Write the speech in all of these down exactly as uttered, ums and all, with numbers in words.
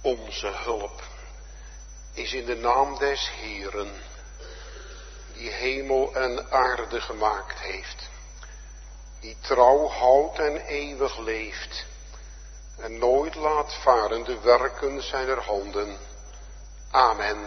Onze hulp is in de naam des Heeren, die hemel en aarde gemaakt heeft, die trouw houdt en eeuwig leeft, en nooit laat varen de werken zijner handen. Amen.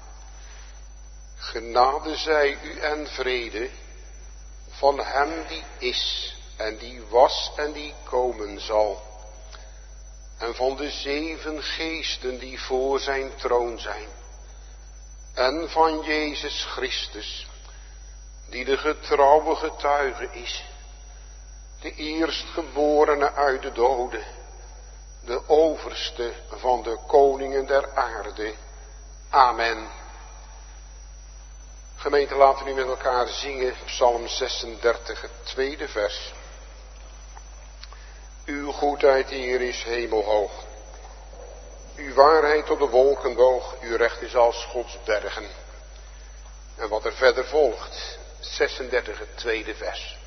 Genade zij u en vrede van hem die is en die was en die komen zal, en van de zeven geesten die voor zijn troon zijn, en van Jezus Christus, die de getrouwe getuige is, de eerstgeborene uit de doden, de overste van de koningen der aarde. Amen. Gemeente, laten we nu met elkaar zingen Psalm zesendertig, het tweede vers. Uw goedheid, Heer, is hemelhoog. Uw waarheid op de wolken boog, uw recht is als Gods bergen. En wat er verder volgt, zesendertig, het tweede vers.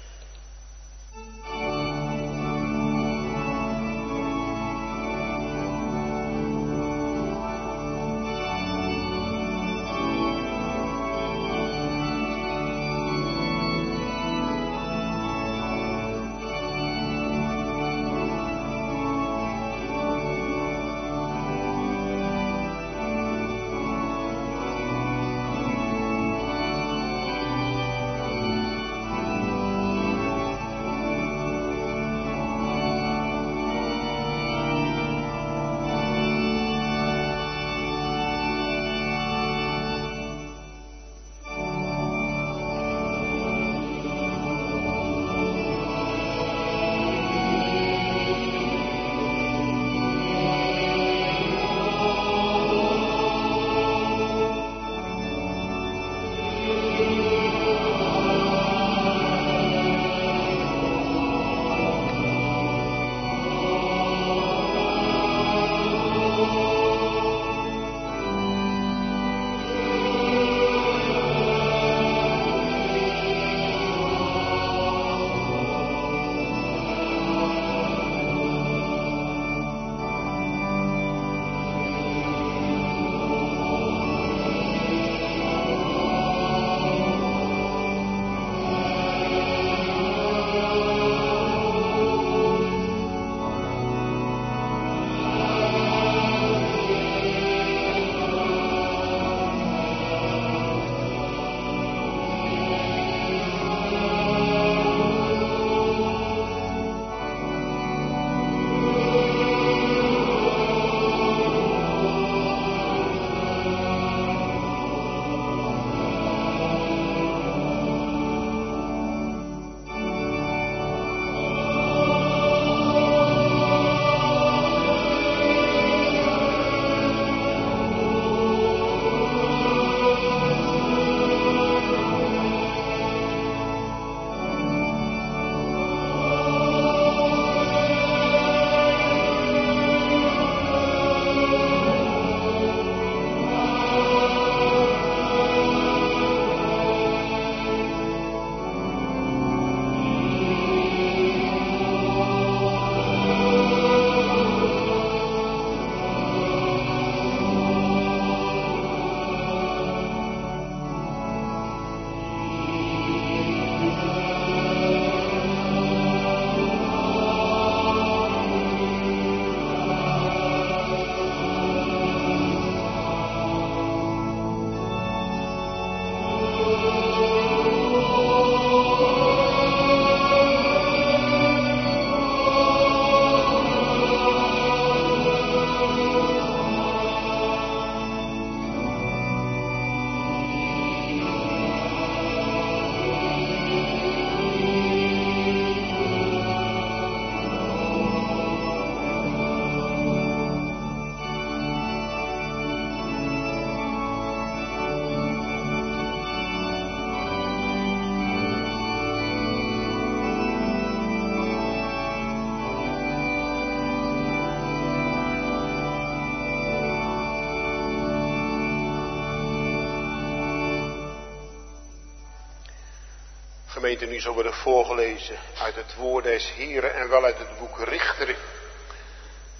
Gemeente, nu zal worden voorgelezen uit het woord des Heren en wel uit het boek Richteren. En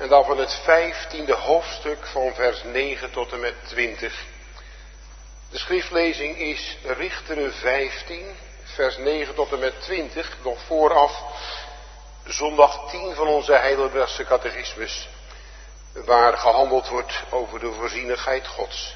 dan van het vijftiende hoofdstuk van vers negen tot en met twintig. De schriftlezing is Richteren vijftien, vers negen tot en met twintig, nog vooraf zondag tien van onze Heidelbergse catechismus, waar gehandeld wordt over de voorzienigheid Gods.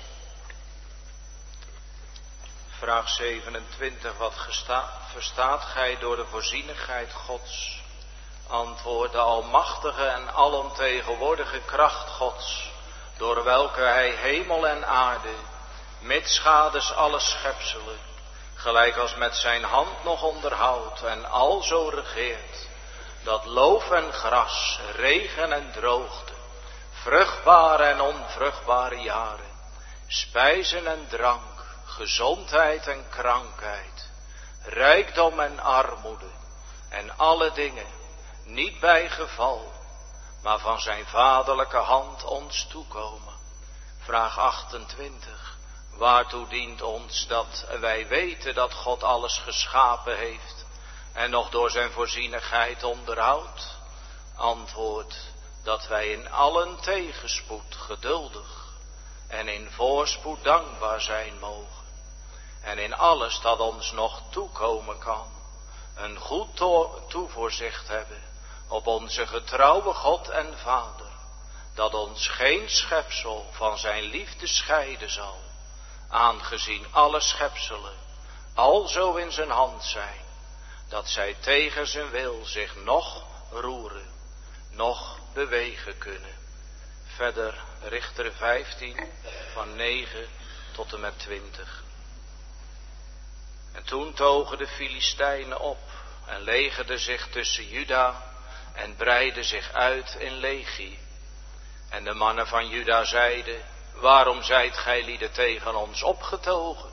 Vraag zevenentwintig, wat gesta- verstaat gij door de voorzienigheid Gods? Antwoord, de almachtige en alomtegenwoordige kracht Gods, door welke hij hemel en aarde, mitsgaders alle schepselen, gelijk als met zijn hand nog onderhoudt en alzo regeert, dat loof en gras, regen en droogte, vruchtbare en onvruchtbare jaren, spijzen en drank, gezondheid en krankheid, rijkdom en armoede en alle dingen, niet bij geval, maar van zijn vaderlijke hand ons toekomen. Vraag achtentwintig. Waartoe dient ons dat wij weten dat God alles geschapen heeft en nog door zijn voorzienigheid onderhoudt? Antwoord, dat wij in allen tegenspoed geduldig en in voorspoed dankbaar zijn mogen. En in alles dat ons nog toekomen kan, een goed to- toevoorzicht hebben op onze getrouwe God en Vader, dat ons geen schepsel van zijn liefde scheiden zal, aangezien alle schepselen alzo in zijn hand zijn, dat zij tegen zijn wil zich nog roeren, nog bewegen kunnen. Verder Richter vijftien, van negen tot en met twintig. En toen togen de Filistijnen op en legerden zich tussen Juda en breidden zich uit in legie. En de mannen van Juda zeiden, waarom zijt gij lieden tegen ons opgetogen?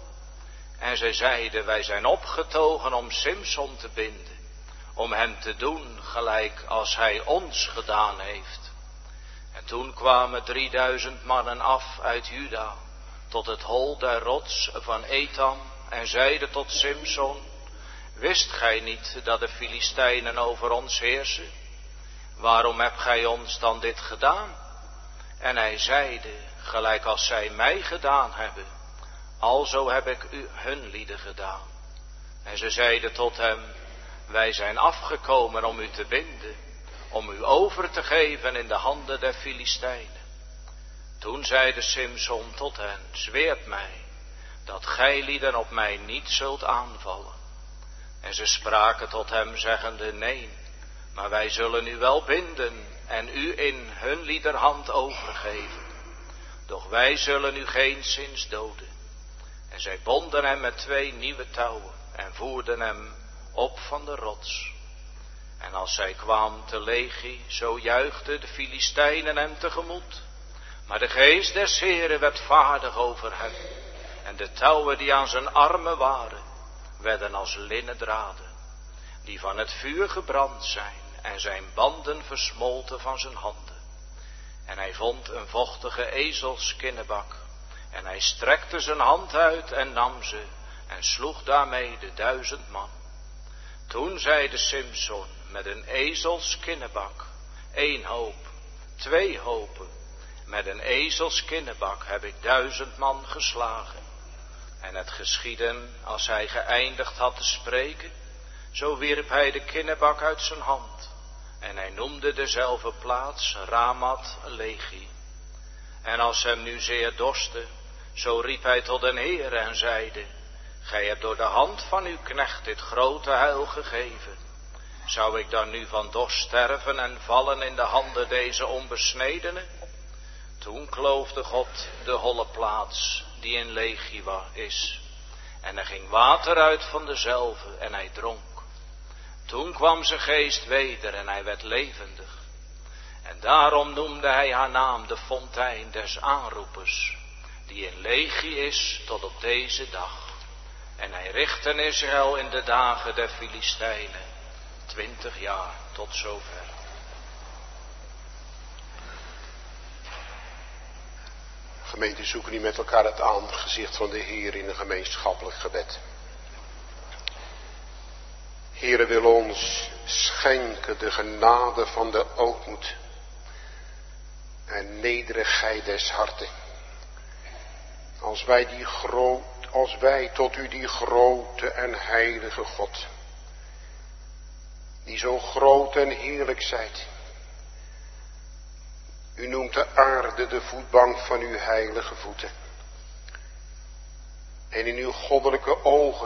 En zij zeiden, wij zijn opgetogen om Simson te binden, om hem te doen gelijk als hij ons gedaan heeft. En toen kwamen drieduizend mannen af uit Juda tot het hol der rots van Etam en zeiden tot Simson, wist gij niet dat de Filistijnen over ons heersen? Waarom hebt gij ons dan dit gedaan? En hij zeide, gelijk als zij mij gedaan hebben, alzo heb ik u hun lieden gedaan. En ze zeiden tot hem, wij zijn afgekomen om u te binden, om u over te geven in de handen der Filistijnen. Toen zeide Simson tot hen, zweert mij, dat gij lieden op mij niet zult aanvallen. En ze spraken tot hem zeggende, nee, maar wij zullen u wel binden en u in hun liederhand overgeven. Doch wij zullen u geenszins doden. En zij bonden hem met twee nieuwe touwen en voerden hem op van de rots. En als zij kwam te Legie, zo juichten de Filistijnen hem tegemoet. Maar de geest des Heren werd vaardig over hem. En de touwen die aan zijn armen waren, werden als linnen draden, die van het vuur gebrand zijn, en zijn banden versmolten van zijn handen. En hij vond een vochtige ezelskinnebak, en hij strekte zijn hand uit en nam ze, en sloeg daarmee de duizend man. Toen zeide Simson, met een ezelskinnebak, één hoop, twee hopen, met een ezelskinnebak heb ik duizend man geslagen. En het geschieden, als hij geëindigd had te spreken, zo wierp hij de kinnebak uit zijn hand. En hij noemde dezelfde plaats Ramat Lehi. En als hem nu zeer dorstte, zo riep hij tot den Heer en zeide, gij hebt door de hand van uw knecht dit grote heil gegeven. Zou ik dan nu van dorst sterven en vallen in de handen deze onbesnedenen? Toen kloofde God de holle plaats die in Lehi is. En er ging water uit van dezelve en hij dronk. Toen kwam zijn geest weder en hij werd levendig. En daarom noemde hij haar naam de fontein des aanroepers, die in Lehi is tot op deze dag. En hij richtte Israël in de dagen der Filistijnen, twintig jaar tot zover. Gemeente, zoeken niet met elkaar het aangezicht van de Heer in een gemeenschappelijk gebed. Heere, wil ons schenken de genade van de ootmoed en nederigheid des harten. Als wij, die groot, als wij tot u die grote en heilige God, die zo groot en heerlijk zijt. U noemt de aarde de voetbank van uw heilige voeten. En in uw goddelijke ogen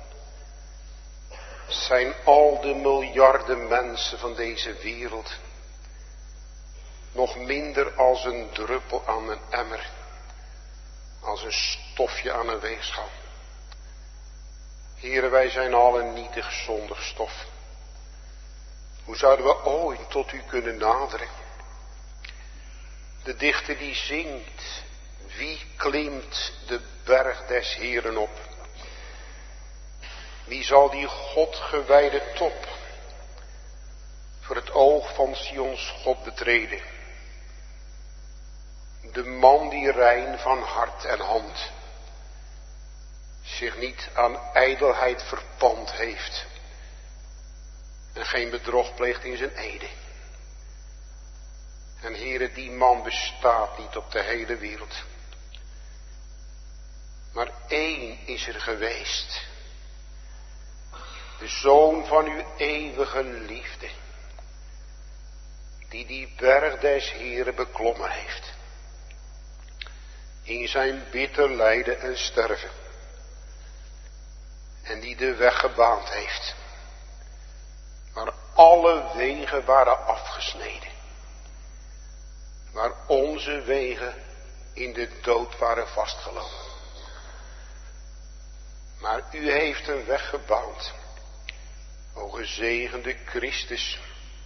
zijn al de miljarden mensen van deze wereld nog minder als een druppel aan een emmer, als een stofje aan een weegschaal. Heren, wij zijn al een nietig zondig stof. Hoe zouden we ooit tot u kunnen naderen? De dichter die zingt, wie klimt de berg des Heren op? Wie zal die God gewijde top voor het oog van Sions God betreden? De man die rein van hart en hand zich niet aan ijdelheid verpand heeft en geen bedrog pleegt in zijn ede. En Heere, die man bestaat niet op de hele wereld. Maar één is er geweest. De Zoon van uw eeuwige liefde. Die die berg des Heeren beklommen heeft. In zijn bitter lijden en sterven. En die de weg gebaand heeft. Maar alle wegen waren afgesneden. Waar onze wegen in de dood waren vastgelopen. Maar u heeft een weg gebaand. O gezegende Christus.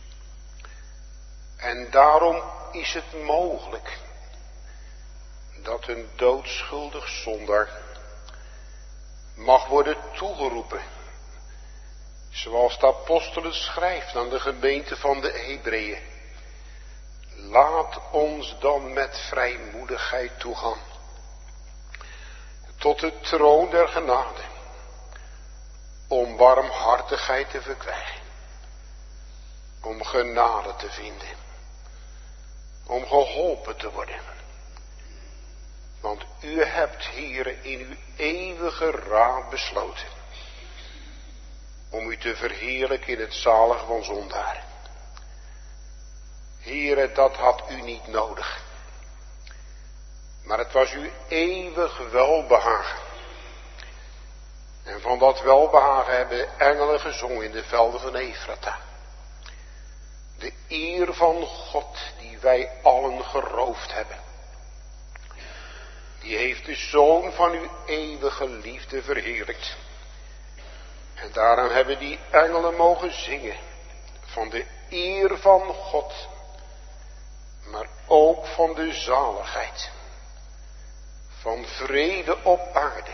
En daarom is het mogelijk dat een doodschuldig zondaar mag worden toegeroepen. Zoals de apostel het schrijft aan de gemeente van de Hebreeën. Laat ons dan met vrijmoedigheid toegaan tot de troon der genade, om barmhartigheid te verkrijgen, om genade te vinden, om geholpen te worden. Want u hebt, Heere, in uw eeuwige raad besloten om u te verheerlijken in het zalige van zondaren. Heere, dat had u niet nodig. Maar het was uw eeuwig welbehagen. En van dat welbehagen hebben engelen gezongen in de velden van Efrata. De eer van God die wij allen geroofd hebben. Die heeft de Zoon van uw eeuwige liefde verheerlijkt. En daarom hebben die engelen mogen zingen van de eer van God. Maar ook van de zaligheid. Van vrede op aarde.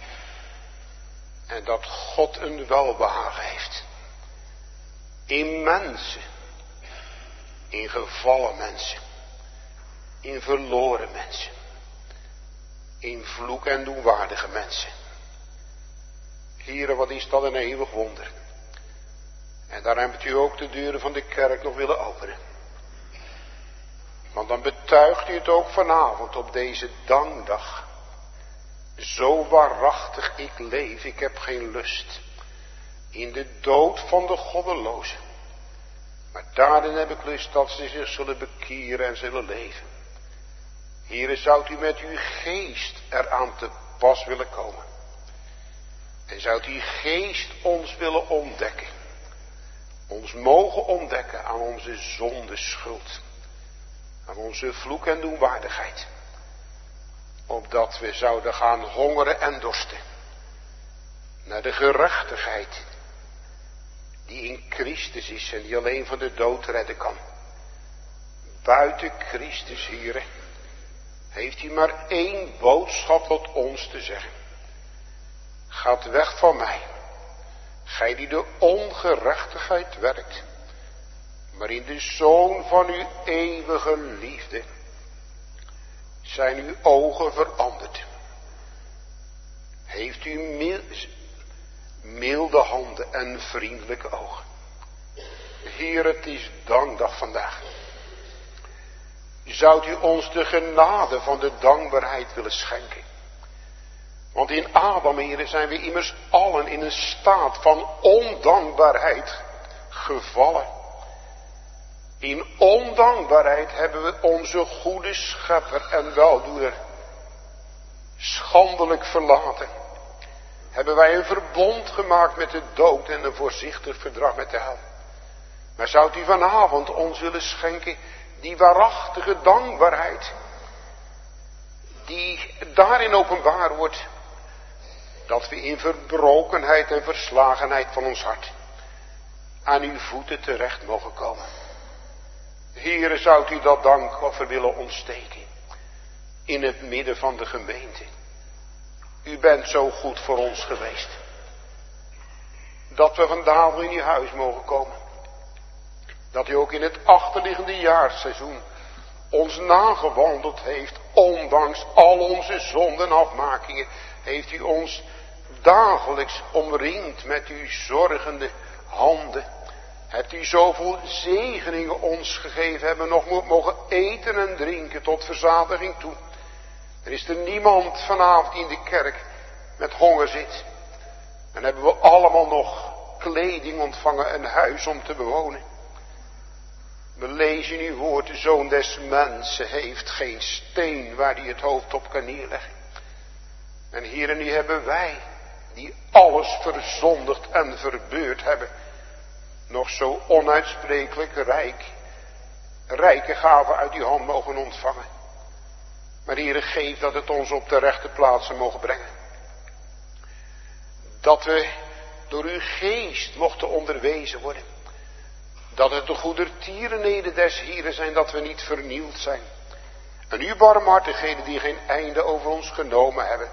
En dat God een welbehagen heeft. In mensen. In gevallen mensen. In verloren mensen. In vloek en doenwaardige mensen. Here, wat is dat een eeuwig wonder. En daar hebt u ook de deuren van de kerk nog willen openen. Want dan betuigt u het ook vanavond op deze dankdag. Zo waarachtig ik leef, ik heb geen lust in de dood van de goddelozen. Maar daarin heb ik lust dat ze zich zullen bekeren en zullen leven. Heere, zou u met uw geest eraan te pas willen komen. En zou uw geest ons willen ontdekken. Ons mogen ontdekken aan onze zonde schuld. Aan onze vloek en doenwaardigheid. Opdat we zouden gaan hongeren en dorsten. Naar de gerechtigheid. Die in Christus is en die alleen van de dood redden kan. Buiten Christus, Heere, heeft hij maar één boodschap tot ons te zeggen. Gaat weg van mij. Gij die de ongerechtigheid werkt. Maar in de Zoon van uw eeuwige liefde zijn uw ogen veranderd. Heeft u milde handen en vriendelijke ogen. Heer, het is dankdag vandaag. Zou u ons de genade van de dankbaarheid willen schenken? Want in Adam, Heere, zijn we immers allen in een staat van ondankbaarheid gevallen. In ondankbaarheid hebben we onze goede schepper en weldoener schandelijk verlaten. Hebben wij een verbond gemaakt met de dood en een voorzichtig verdrag met de hel. Maar zou u vanavond ons willen schenken die waarachtige dankbaarheid, die daarin openbaar wordt, dat we in verbrokenheid en verslagenheid van ons hart aan uw voeten terecht mogen komen. Heere, zou u dat dankoffer willen ontsteken in het midden van de gemeente. U bent zo goed voor ons geweest, dat we vandaag in uw huis mogen komen. Dat u ook in het achterliggende jaarseizoen ons nagewandeld heeft, ondanks al onze zonden en afmakingen, heeft u ons dagelijks omringd met uw zorgende handen. Hebt u zoveel zegeningen ons gegeven, hebben nog mogen eten en drinken tot verzadiging toe. Er is er niemand vanavond die in de kerk met honger zit. En hebben we allemaal nog kleding ontvangen, een huis om te bewonen. We lezen in uw woord, de Zoon des Mensen heeft geen steen waar hij het hoofd op kan neerleggen. En hier en nu hebben wij, die alles verzondigd en verbeurd hebben, nog zo onuitsprekelijk rijk, rijke gaven uit uw hand mogen ontvangen. Maar Heere, geef dat het ons op de rechte plaatsen mogen brengen. Dat we door uw geest mochten onderwezen worden. Dat het de goedertierenheden des Heeren zijn, dat we niet vernield zijn. En uw barmhartigheden die geen einde over ons genomen hebben.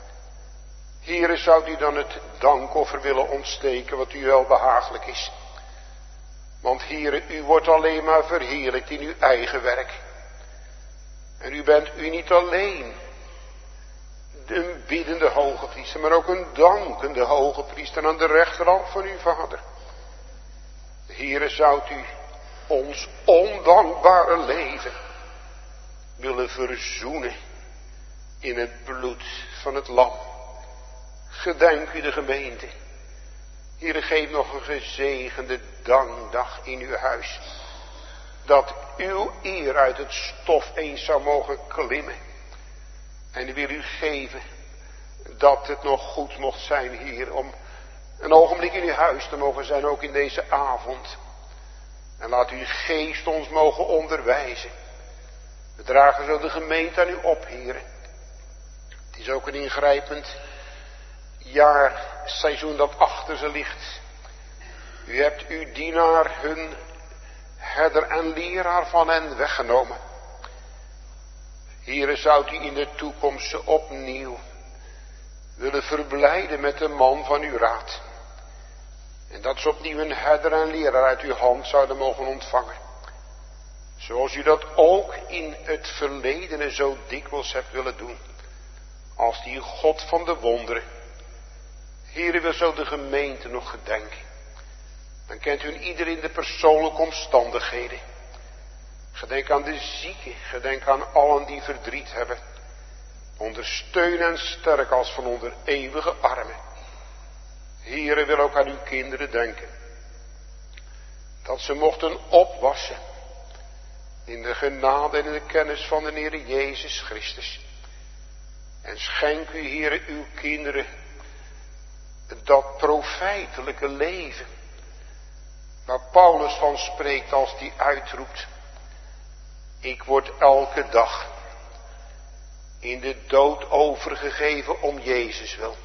Heere, zou u dan het dankoffer willen ontsteken wat u wel behagelijk is. Want Heere, u wordt alleen maar verheerlijkt in uw eigen werk. En u bent u niet alleen een biddende hoge priester, maar ook een dankende hoge priester aan de rechterhand van uw Vader. Heere, zou u ons ondankbare leven willen verzoenen in het bloed van het lam. Gedenk u de gemeente. Heere, geef nog een gezegende dankdag in uw huis. Dat uw eer uit het stof eens zou mogen klimmen. En ik wil u geven dat het nog goed mocht zijn hier om een ogenblik in uw huis te mogen zijn, ook in deze avond. En laat uw geest ons mogen onderwijzen. We dragen zo de gemeente aan u op, heren. Het is ook een ingrijpend jaarseizoen dat achter ze ligt. U hebt uw dienaar, hun herder en leraar van hen weggenomen. Heren, zou u in de toekomst ze opnieuw willen verblijden met de man van uw raad. En dat ze opnieuw een herder en leraar uit uw hand zouden mogen ontvangen. Zoals u dat ook in het verledene zo dikwijls hebt willen doen. Als die God van de wonderen. Heren, wil zo de gemeente nog gedenken. Dan kent u ieder in de persoonlijke omstandigheden. Gedenk aan de zieken. Gedenk aan allen die verdriet hebben. Ondersteun en sterk als van onder eeuwige armen. Heere, wil ook aan uw kinderen denken. Dat ze mochten opwassen. In de genade en in de kennis van de Heer Jezus Christus. En schenk u, Heere, uw kinderen dat profijtelijke leven. Waar Paulus van spreekt als die uitroept. Ik word elke dag in de dood overgegeven om Jezus wil.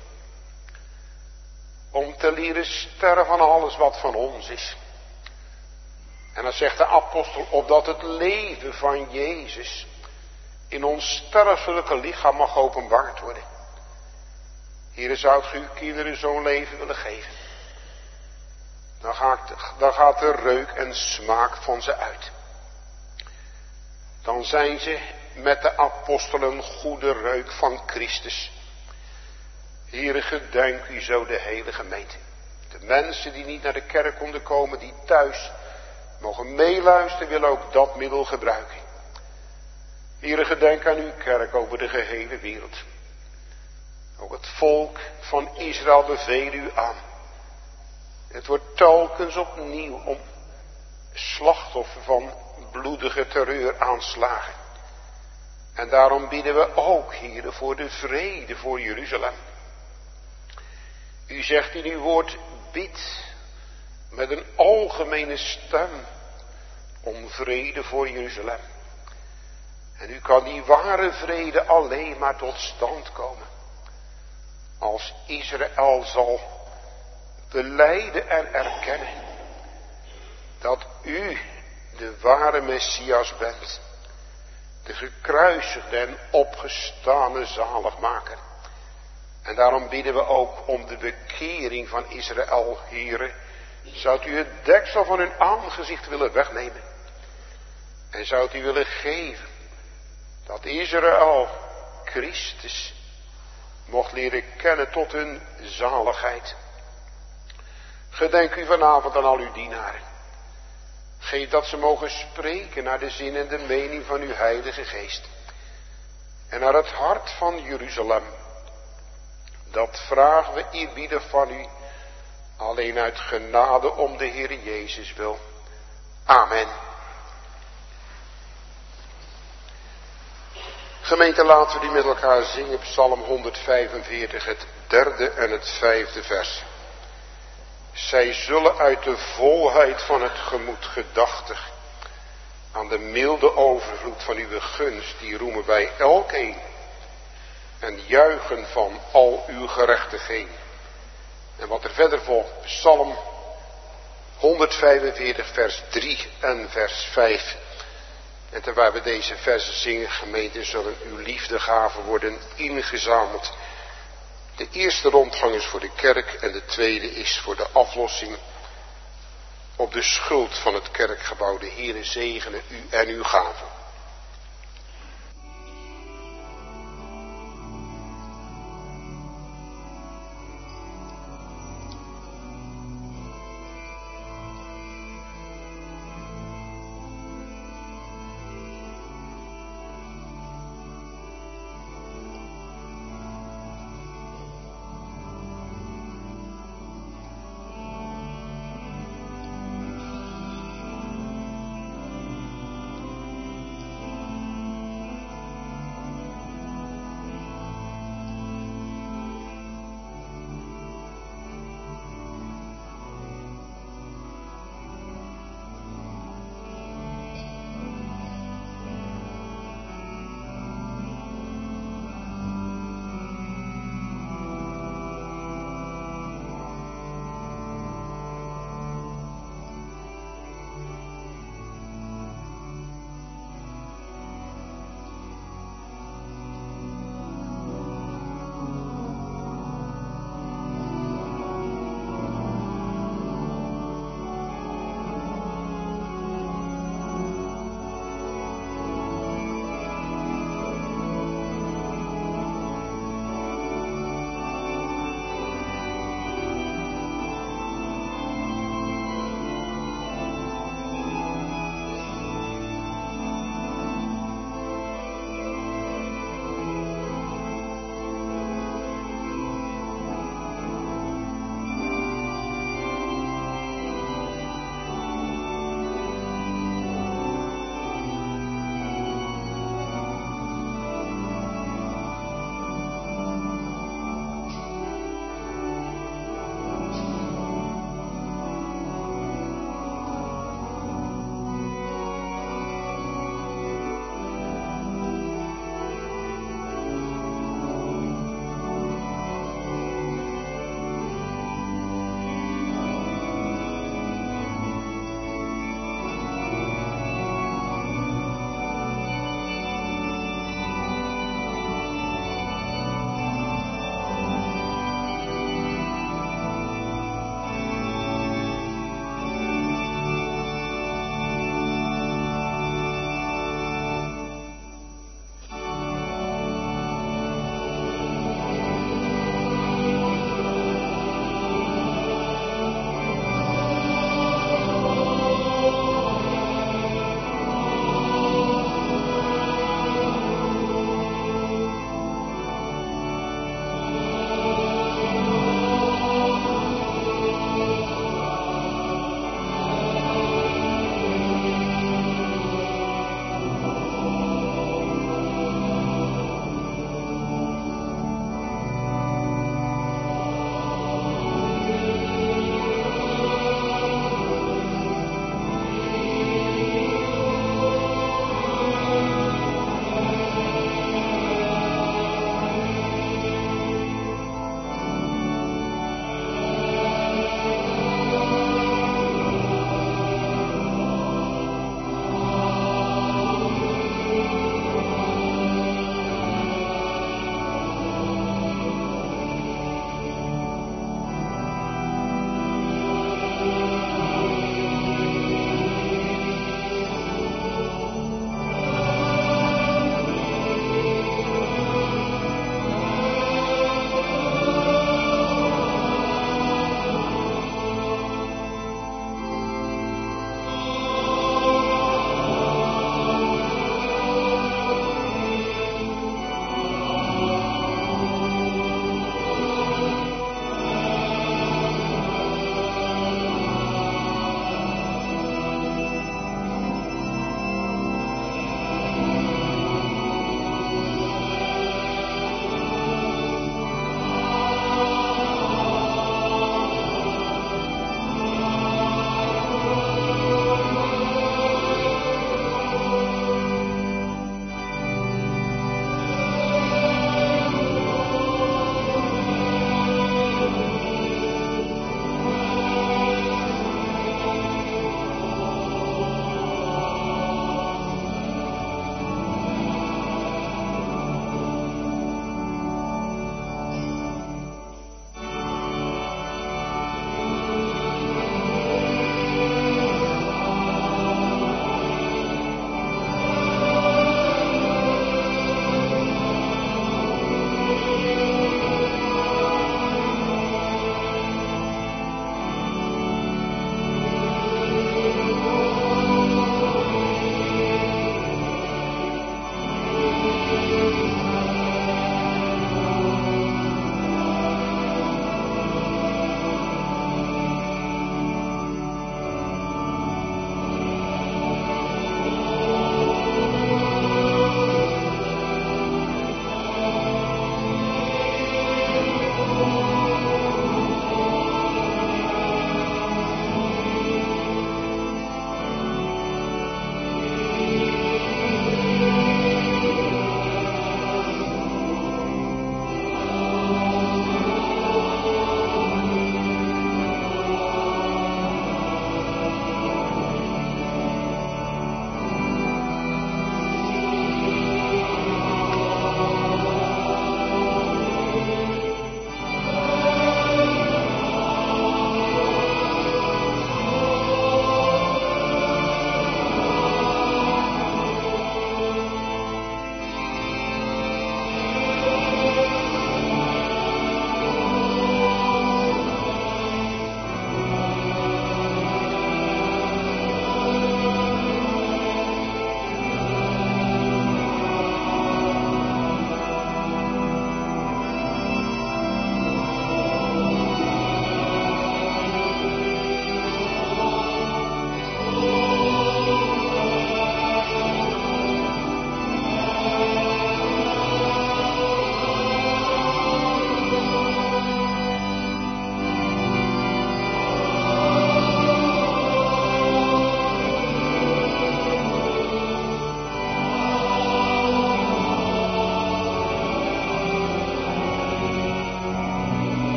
Om te leren sterven van alles wat van ons is. En dan zegt de apostel, opdat het leven van Jezus in ons sterfelijke lichaam mag openbaard worden. Heere, zou u uw kinderen zo'n leven willen geven? Dan gaat, dan gaat de reuk en smaak van ze uit. Dan zijn ze met de apostelen goede reuk van Christus. Heere, gedenk u zo de hele gemeente. De mensen die niet naar de kerk konden komen, die thuis mogen meeluisteren, willen ook dat middel gebruiken. Heere, gedenk aan uw kerk over de gehele wereld. Ook het volk van Israël bevelen u aan. Het wordt telkens opnieuw om slachtoffer van bloedige terreuraanslagen. En daarom bidden we ook, Heere, voor de vrede voor Jeruzalem. U zegt in uw woord, bid met een algemene stem om vrede voor Jeruzalem. En u kan die ware vrede alleen maar tot stand komen als Israël zal belijden en erkennen dat u de ware Messias bent, de gekruisigde en opgestane zaligmaker. En daarom bidden we ook om de bekering van Israël, Heere. Zou u het deksel van hun aangezicht willen wegnemen? En zou u willen geven dat Israël Christus mocht leren kennen tot hun zaligheid. Gedenk u vanavond aan al uw dienaren. Geef dat ze mogen spreken naar de zin en de mening van uw Heilige Geest. En naar het hart van Jeruzalem. Dat vragen we eerbiedig van u. Alleen uit genade om de Heer Jezus wil. Amen. Gemeente, laten we die met elkaar zingen. Psalm honderdvijfenveertig, het derde en het vijfde vers. Zij zullen uit de volheid van het gemoed gedachtig aan de milde overvloed van uw gunst, die roemen wij elkeen en juichen van al uw gerechtigheden. En wat er verder volgt, Psalm honderdvijfenveertig, vers drie en vers vijf. En terwijl we deze versen zingen, gemeente, zullen uw liefdegaven worden ingezameld. De eerste rondgang is voor de kerk en de tweede is voor de aflossing op de schuld van het kerkgebouw. De Heere zegene u en uw gaven.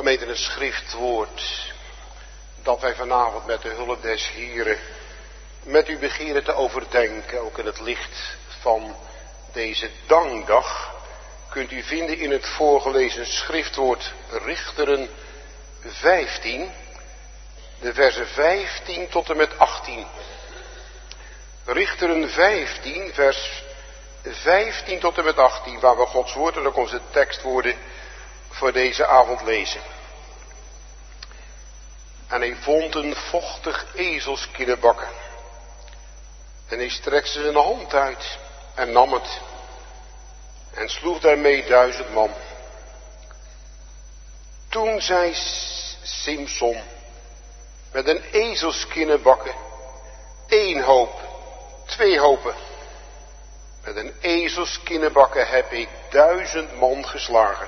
Gemeente, het schriftwoord dat wij vanavond met de hulp des Heren met u begeren te overdenken, ook in het licht van deze dankdag, kunt u vinden in het voorgelezen schriftwoord Richteren vijftien, de versen vijftien tot en met achttien. Richteren vijftien, vers vijftien tot en met achttien, waar we Gods woord en ook onze tekstwoorden voor deze avond lezen. En hij vond een vochtig ezelskinnenbakken. En hij strekte zijn hand uit en nam het. En sloeg daarmee duizend man. Toen zei Simson met een ezelskinnenbakken, één hoop, twee hopen. Met een ezelskinnenbakken heb ik duizend man geslagen.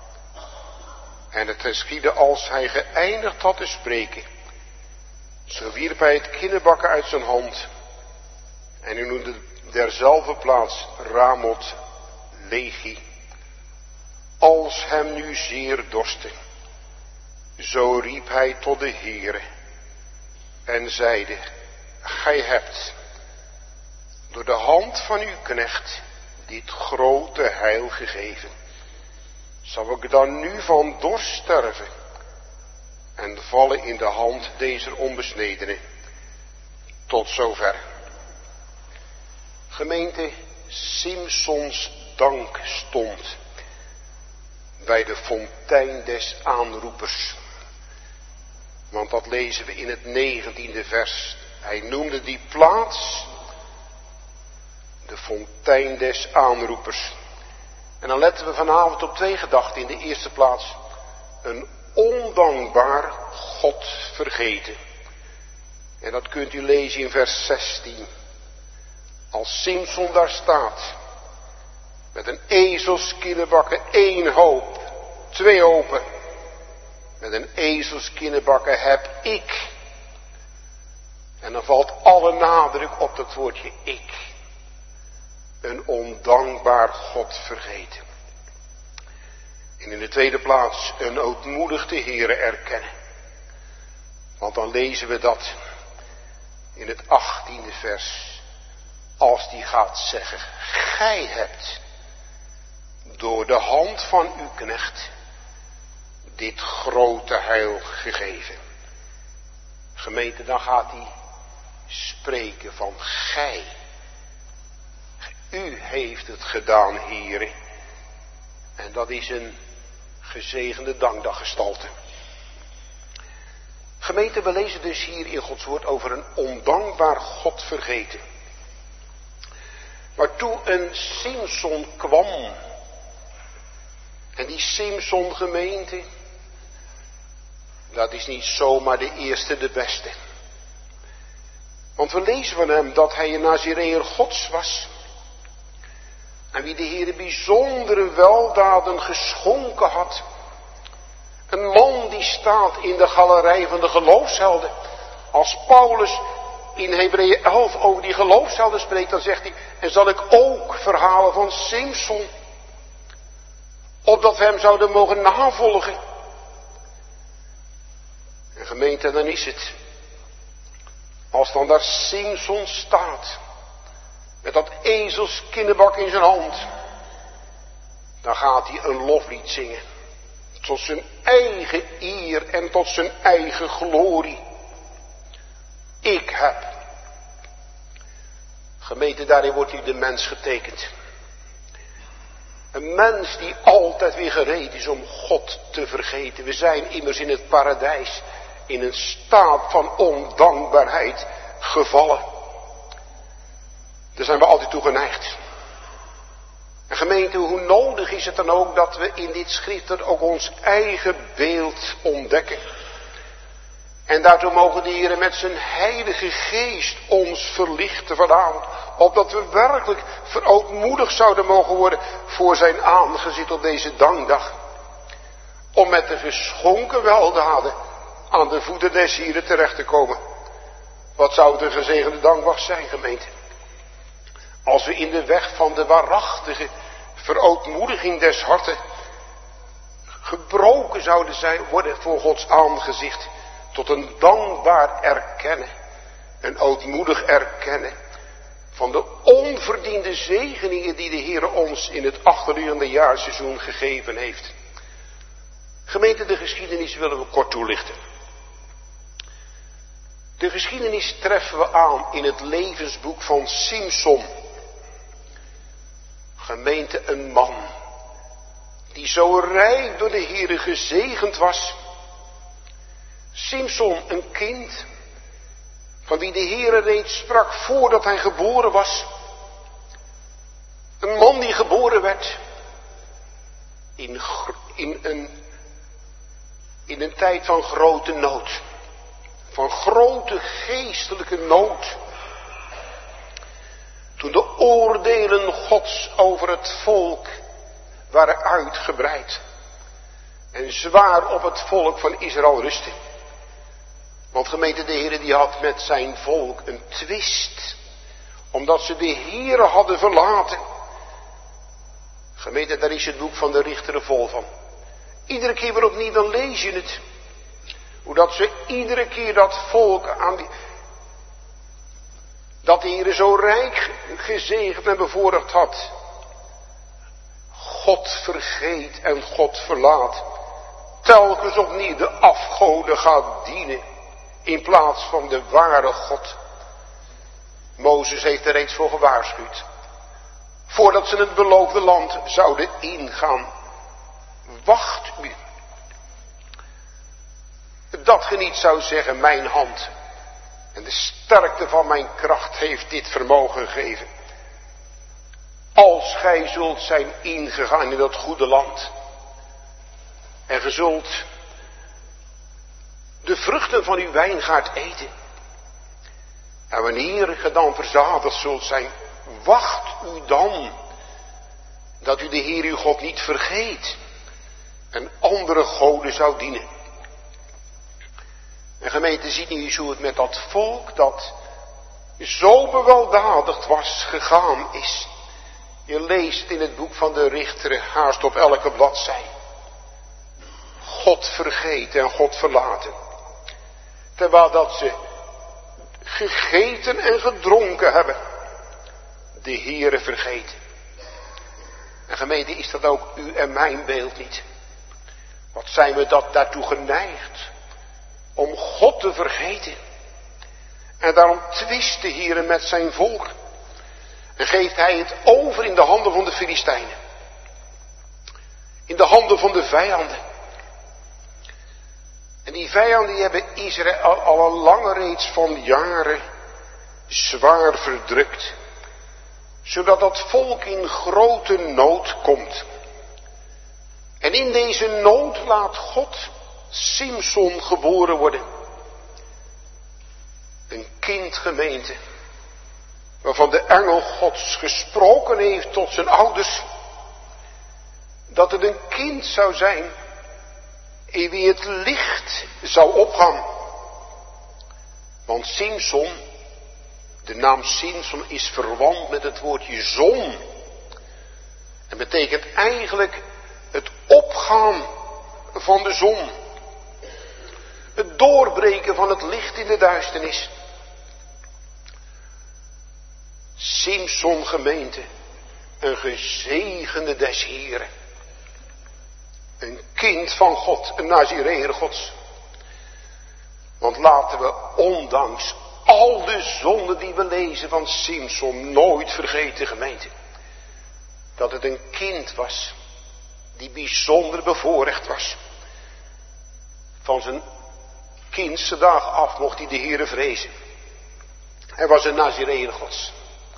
En het geschiedde als hij geëindigd had te spreken. Zo wierp hij het kinnenbakken uit zijn hand. En hij noemde derzelfde plaats Ramoth Lehi. Als hem nu zeer dorstte. Zo riep hij tot de Heere. En zeide, gij hebt door de hand van uw knecht dit grote heil gegeven. Zal ik dan nu van dorst sterven en vallen in de hand deze onbesnedenen? Tot zover. Gemeente, Simsons dank stond bij de fontein des aanroepers. Want dat lezen we in het negentiende vers. Hij noemde die plaats de fontein des aanroepers. En dan letten we vanavond op twee gedachten. In de eerste plaats een ondankbaar God vergeten. En dat kunt u lezen in vers zestien. Als Simson daar staat, met een ezelskinnenbakken, één hoop, twee hopen. Met een ezelskinnenbakken heb ik. En dan valt alle nadruk op dat woordje ik. Een ondankbaar God vergeten. En in de tweede plaats een ootmoedig de Heere erkennen. Want dan lezen we dat in het achttiende vers. Als die gaat zeggen, gij hebt door de hand van uw knecht dit grote heil gegeven. Gemeente, dan gaat hij spreken van gij. U heeft het gedaan, Heere. En dat is een gezegende dankdaggestalte. Gemeente, we lezen dus hier in Gods woord over een ondankbaar God vergeten. Waartoe een Simson kwam. En die Simson gemeente, dat is niet zomaar de eerste, de beste. Want we lezen van hem dat hij een Nazireër Gods was. En wie de Heere bijzondere weldaden geschonken had. Een man die staat in de galerij van de geloofshelden. Als Paulus in Hebreeën elf over die geloofshelden spreekt, dan zegt hij, en zal ik ook verhalen van Simson, opdat we hem zouden mogen navolgen. En gemeente, dan is het, als dan daar Simson staat, met dat ezelskinnenbak in zijn hand, dan gaat hij een loflied zingen. Tot zijn eigen eer en tot zijn eigen glorie. Ik heb. Gemeente, daarin wordt hij de mens getekend. Een mens die altijd weer gereed is om God te vergeten. We zijn immers in het paradijs in een staat van ondankbaarheid gevallen. Daar zijn we altijd toe geneigd. En gemeente, hoe nodig is het dan ook dat we in dit schrift ook ons eigen beeld ontdekken. En daartoe mogen de Heer met zijn heilige geest ons verlichten vanavond. Opdat we werkelijk verootmoedigd zouden mogen worden voor zijn aangezicht op deze dankdag. Om met de geschonken weldaden aan de voeten des Heren terecht te komen. Wat zou het een gezegende dankdag zijn, gemeente. Als we in de weg van de waarachtige verootmoediging des harten gebroken zouden zijn, worden voor Gods aangezicht. Tot een dankbaar erkennen, een ootmoedig erkennen van de onverdiende zegeningen die de Heer ons in het achterliggende jaarseizoen gegeven heeft. Gemeente, de geschiedenis willen we kort toelichten. De geschiedenis treffen we aan in het levensboek van Simson. Gemeente, een man die zo rijk door de Heere gezegend was. Simson, een kind van wie de Heere reeds sprak voordat hij geboren was. Een man die geboren werd in, in, een, in een tijd van grote nood. Van grote geestelijke nood. Toen de oordelen Gods over het volk waren uitgebreid. En zwaar op het volk van Israël rustte. Want gemeente, de Heer die had met zijn volk een twist. Omdat ze de Heere hadden verlaten. Gemeente, daar is het boek van de Richteren vol van. Iedere keer weer opnieuw, dan lees je het. Hoe dat ze iedere keer dat volk aan die... Dat de Heer zo rijk gezegend en bevoorrecht had. God vergeet en God verlaat. Telkens opnieuw de afgoden gaat dienen. In plaats van de ware God. Mozes heeft er reeds voor gewaarschuwd. Voordat ze het beloofde land zouden ingaan. Wacht u. Dat ge niet zou zeggen, mijn hand en de sterkte van mijn kracht heeft dit vermogen gegeven. Als gij zult zijn ingegaan in dat goede land. En ge zult de vruchten van uw wijngaard eten. En wanneer ge dan verzadigd zult zijn, wacht u dan. Dat u de Heer uw God niet vergeet. En andere goden zou dienen. En gemeente, ziet nu eens hoe het met dat volk dat zo beweldadigd was gegaan is. Je leest in het boek van de Richteren haast op elke bladzij. God vergeten en God verlaten. Terwijl dat ze gegeten en gedronken hebben. De Heere vergeten. En gemeente, is dat ook u en mijn beeld niet? Wat zijn we dat daartoe geneigd? Om God te vergeten. En daarom twist de Heere met zijn volk. En geeft hij het over in de handen van de Filistijnen. In de handen van de vijanden. En die vijanden die hebben Israël al een lange reeds van jaren zwaar verdrukt. Zodat dat volk in grote nood komt. En in deze nood laat God Simson geboren worden. Een kindgemeente. Waarvan de engel Gods gesproken heeft tot zijn ouders. Dat het een kind zou zijn. In wie het licht zou opgaan. Want Simson, de naam Simson is verwant met het woordje zon. En betekent eigenlijk het opgaan van de zon. Het doorbreken van het licht in de duisternis. Simson gemeente, een gezegende des Heren. Een kind van God, een Nazireër Gods. Want laten we ondanks al de zonden die we lezen van Simson nooit vergeten gemeente. Dat het een kind was die bijzonder bevoorrecht was. Van zijn kindse dag af mocht hij de Heere vrezen. Hij was een Nazireër Gods.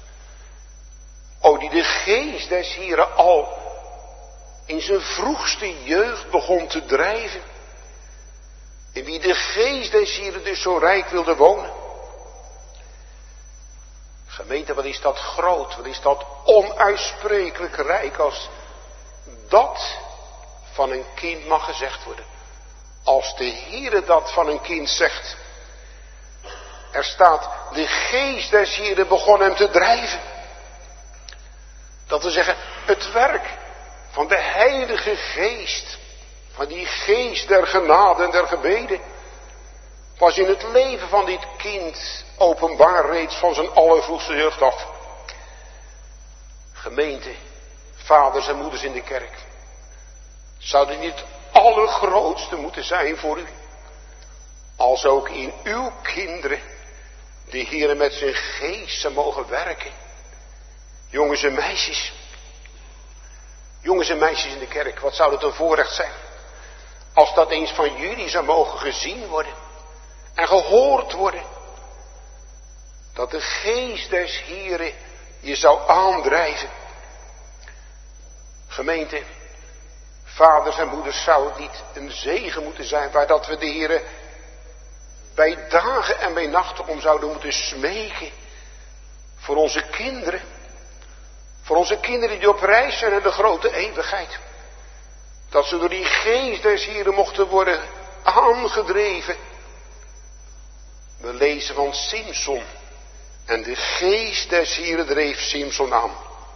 O, die de geest des Heren al in zijn vroegste jeugd begon te drijven. In wie de geest des Heren dus zo rijk wilde wonen. Gemeente, wat is dat groot, wat is dat onuitsprekelijk rijk als dat van een kind mag gezegd worden. Als de Heere dat van een kind zegt. Er staat, de geest des Heren begon hem te drijven. Dat wil zeggen, het werk van de Heilige Geest van die geest der genade en der gebeden, was in het leven van dit kind openbaar reeds van zijn allervroegste jeugd af. Gemeente, vaders en moeders in de kerk, zou dit niet het allergrootste moeten zijn voor u, als ook in uw kinderen de Heere met zijn geest zou mogen werken. Jongens en meisjes, jongens en meisjes in de kerk, wat zou het een voorrecht zijn als dat eens van jullie zou mogen gezien worden en gehoord worden. Dat de geest des Heeren je zou aandrijven. Gemeente, vaders en moeders, zou het niet een zegen moeten zijn waar dat we de Heere bij dagen en bij nachten om zouden moeten smeken voor onze kinderen. Voor onze kinderen die op reis zijn naar de grote eeuwigheid. Dat ze door die geest des Heeren mochten worden aangedreven. We lezen van Simson. En de geest des Heeren dreef Simson aan.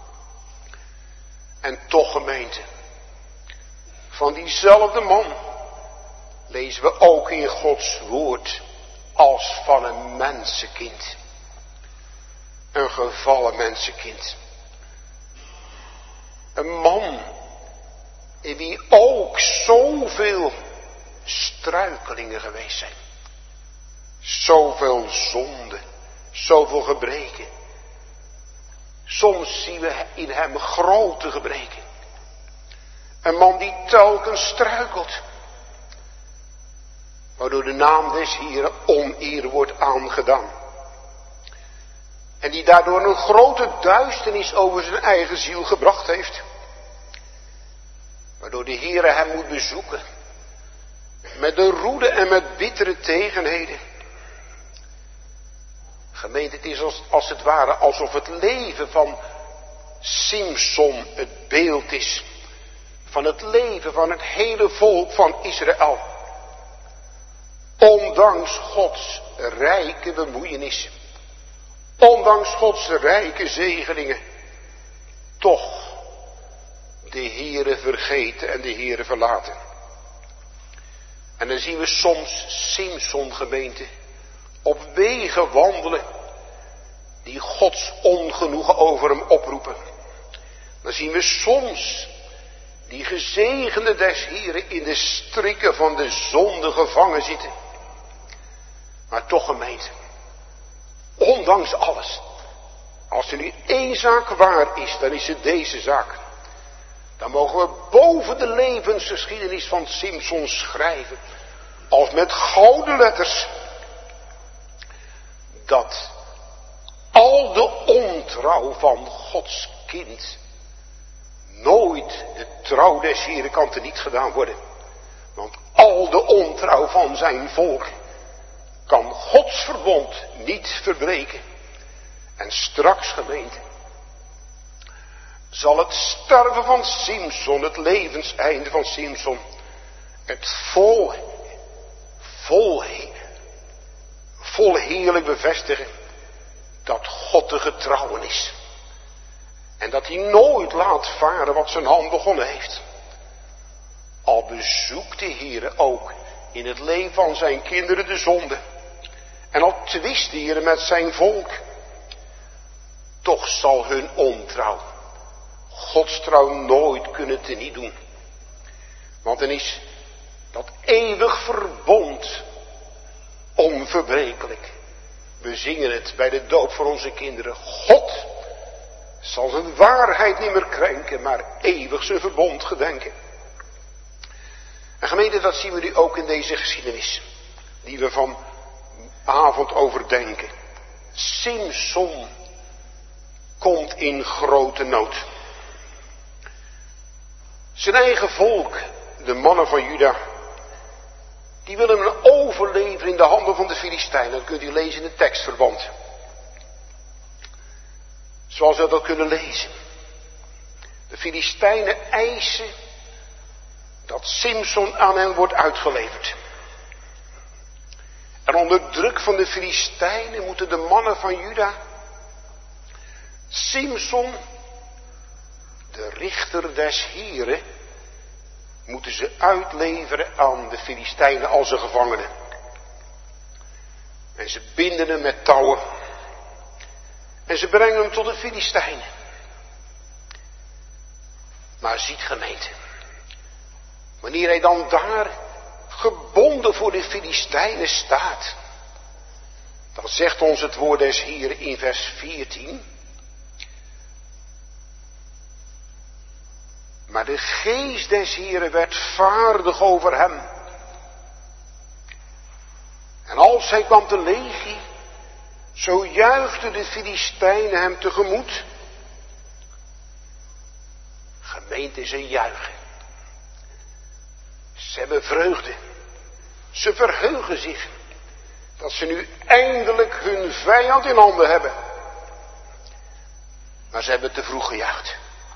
En toch, gemeente, van diezelfde man lezen we ook in Gods woord als van een mensenkind. Een gevallen mensenkind. Een man in wie ook zoveel struikelingen geweest zijn. Zoveel zonde, zoveel gebreken. Soms zien we in hem grote gebreken. Een man die telkens struikelt. Waardoor de naam des Heeren oneer wordt aangedaan. En die daardoor een grote duisternis over zijn eigen ziel gebracht heeft. Waardoor de Heere hem moet bezoeken. Met de roede en met bittere tegenheden. Gemeente, het is als, als het ware alsof het leven van Simson het beeld is. Van het leven van het hele volk van Israël. Ondanks Gods rijke bemoeienis. Ondanks Gods rijke zegeningen. Toch de Heere vergeten en de Heere verlaten. En dan zien we soms Simson, gemeente, op wegen wandelen die Gods ongenoegen over hem oproepen. Dan zien we soms die gezegende des Heeren in de strikken van de zonde gevangen zitten. Maar toch, gemeente, ondanks alles, als er nu één zaak waar is, dan is het deze zaak. Dan mogen we boven de levensgeschiedenis van Simson schrijven, als met gouden letters, dat al de ontrouw van Gods kind nooit de trouw des Heeren kan teniet gedaan worden. Want al de ontrouw van zijn volk kan Gods verbond niet verbreken. En straks, gemeente, zal het sterven van Simson, het levenseinde van Simson, het vol, vol, vol heerlijk bevestigen dat God de getrouwen is. En dat hij nooit laat varen wat zijn hand begonnen heeft. Al bezoekt de Heere ook in het leven van zijn kinderen de zonde. En al twist de Heere met zijn volk. Toch zal hun ontrouw Gods trouw nooit kunnen teniet doen. Want dan is dat eeuwig verbond onverbrekelijk. We zingen het bij de doop voor onze kinderen. God zal zijn waarheid niet meer krenken, maar eeuwig zijn verbond gedenken. En gemeente, dat zien we nu ook in deze geschiedenis, die we vanavond overdenken. Simson komt in grote nood. Zijn eigen volk, de mannen van Juda, die willen hem overleveren in de handen van de Filistijnen. Dat kunt u lezen in het tekstverband. Zoals we dat kunnen lezen. De Filistijnen eisen dat Simson aan hen wordt uitgeleverd. En onder druk van de Filistijnen moeten de mannen van Juda Simson, de richter des Heren, moeten ze uitleveren aan de Filistijnen als een gevangene. En ze binden hem met touwen. En ze brengen hem tot de Filistijnen. Maar ziet gemeente, wanneer hij dan daar gebonden voor de Filistijnen staat, dan zegt ons het woord des Heeren in vers veertien. Maar de geest des Heeren werd vaardig over hem. En als hij kwam te legie, zo juichten de Filistijnen hem tegemoet. Gemeente, ze juichen. Ze hebben vreugde. Ze verheugen zich dat ze nu eindelijk hun vijand in handen hebben. Maar ze hebben te vroeg gejuicht.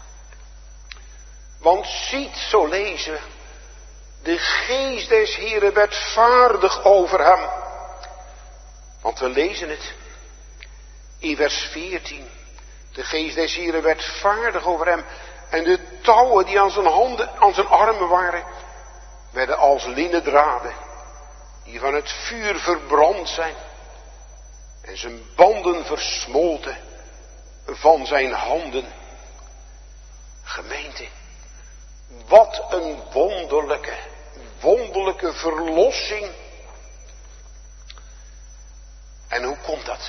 Want ziet, zo lezen, de geest des Heeren werd vaardig over hem. Want we lezen het in vers veertien. De geest des Heeren werd vaardig over hem. En de touwen die aan zijn handen, aan zijn armen waren, werden als linnen draden, die van het vuur verbrand zijn. En zijn banden versmolten van zijn handen. Gemeente, wat een wonderlijke, wonderlijke verlossing. En hoe komt dat?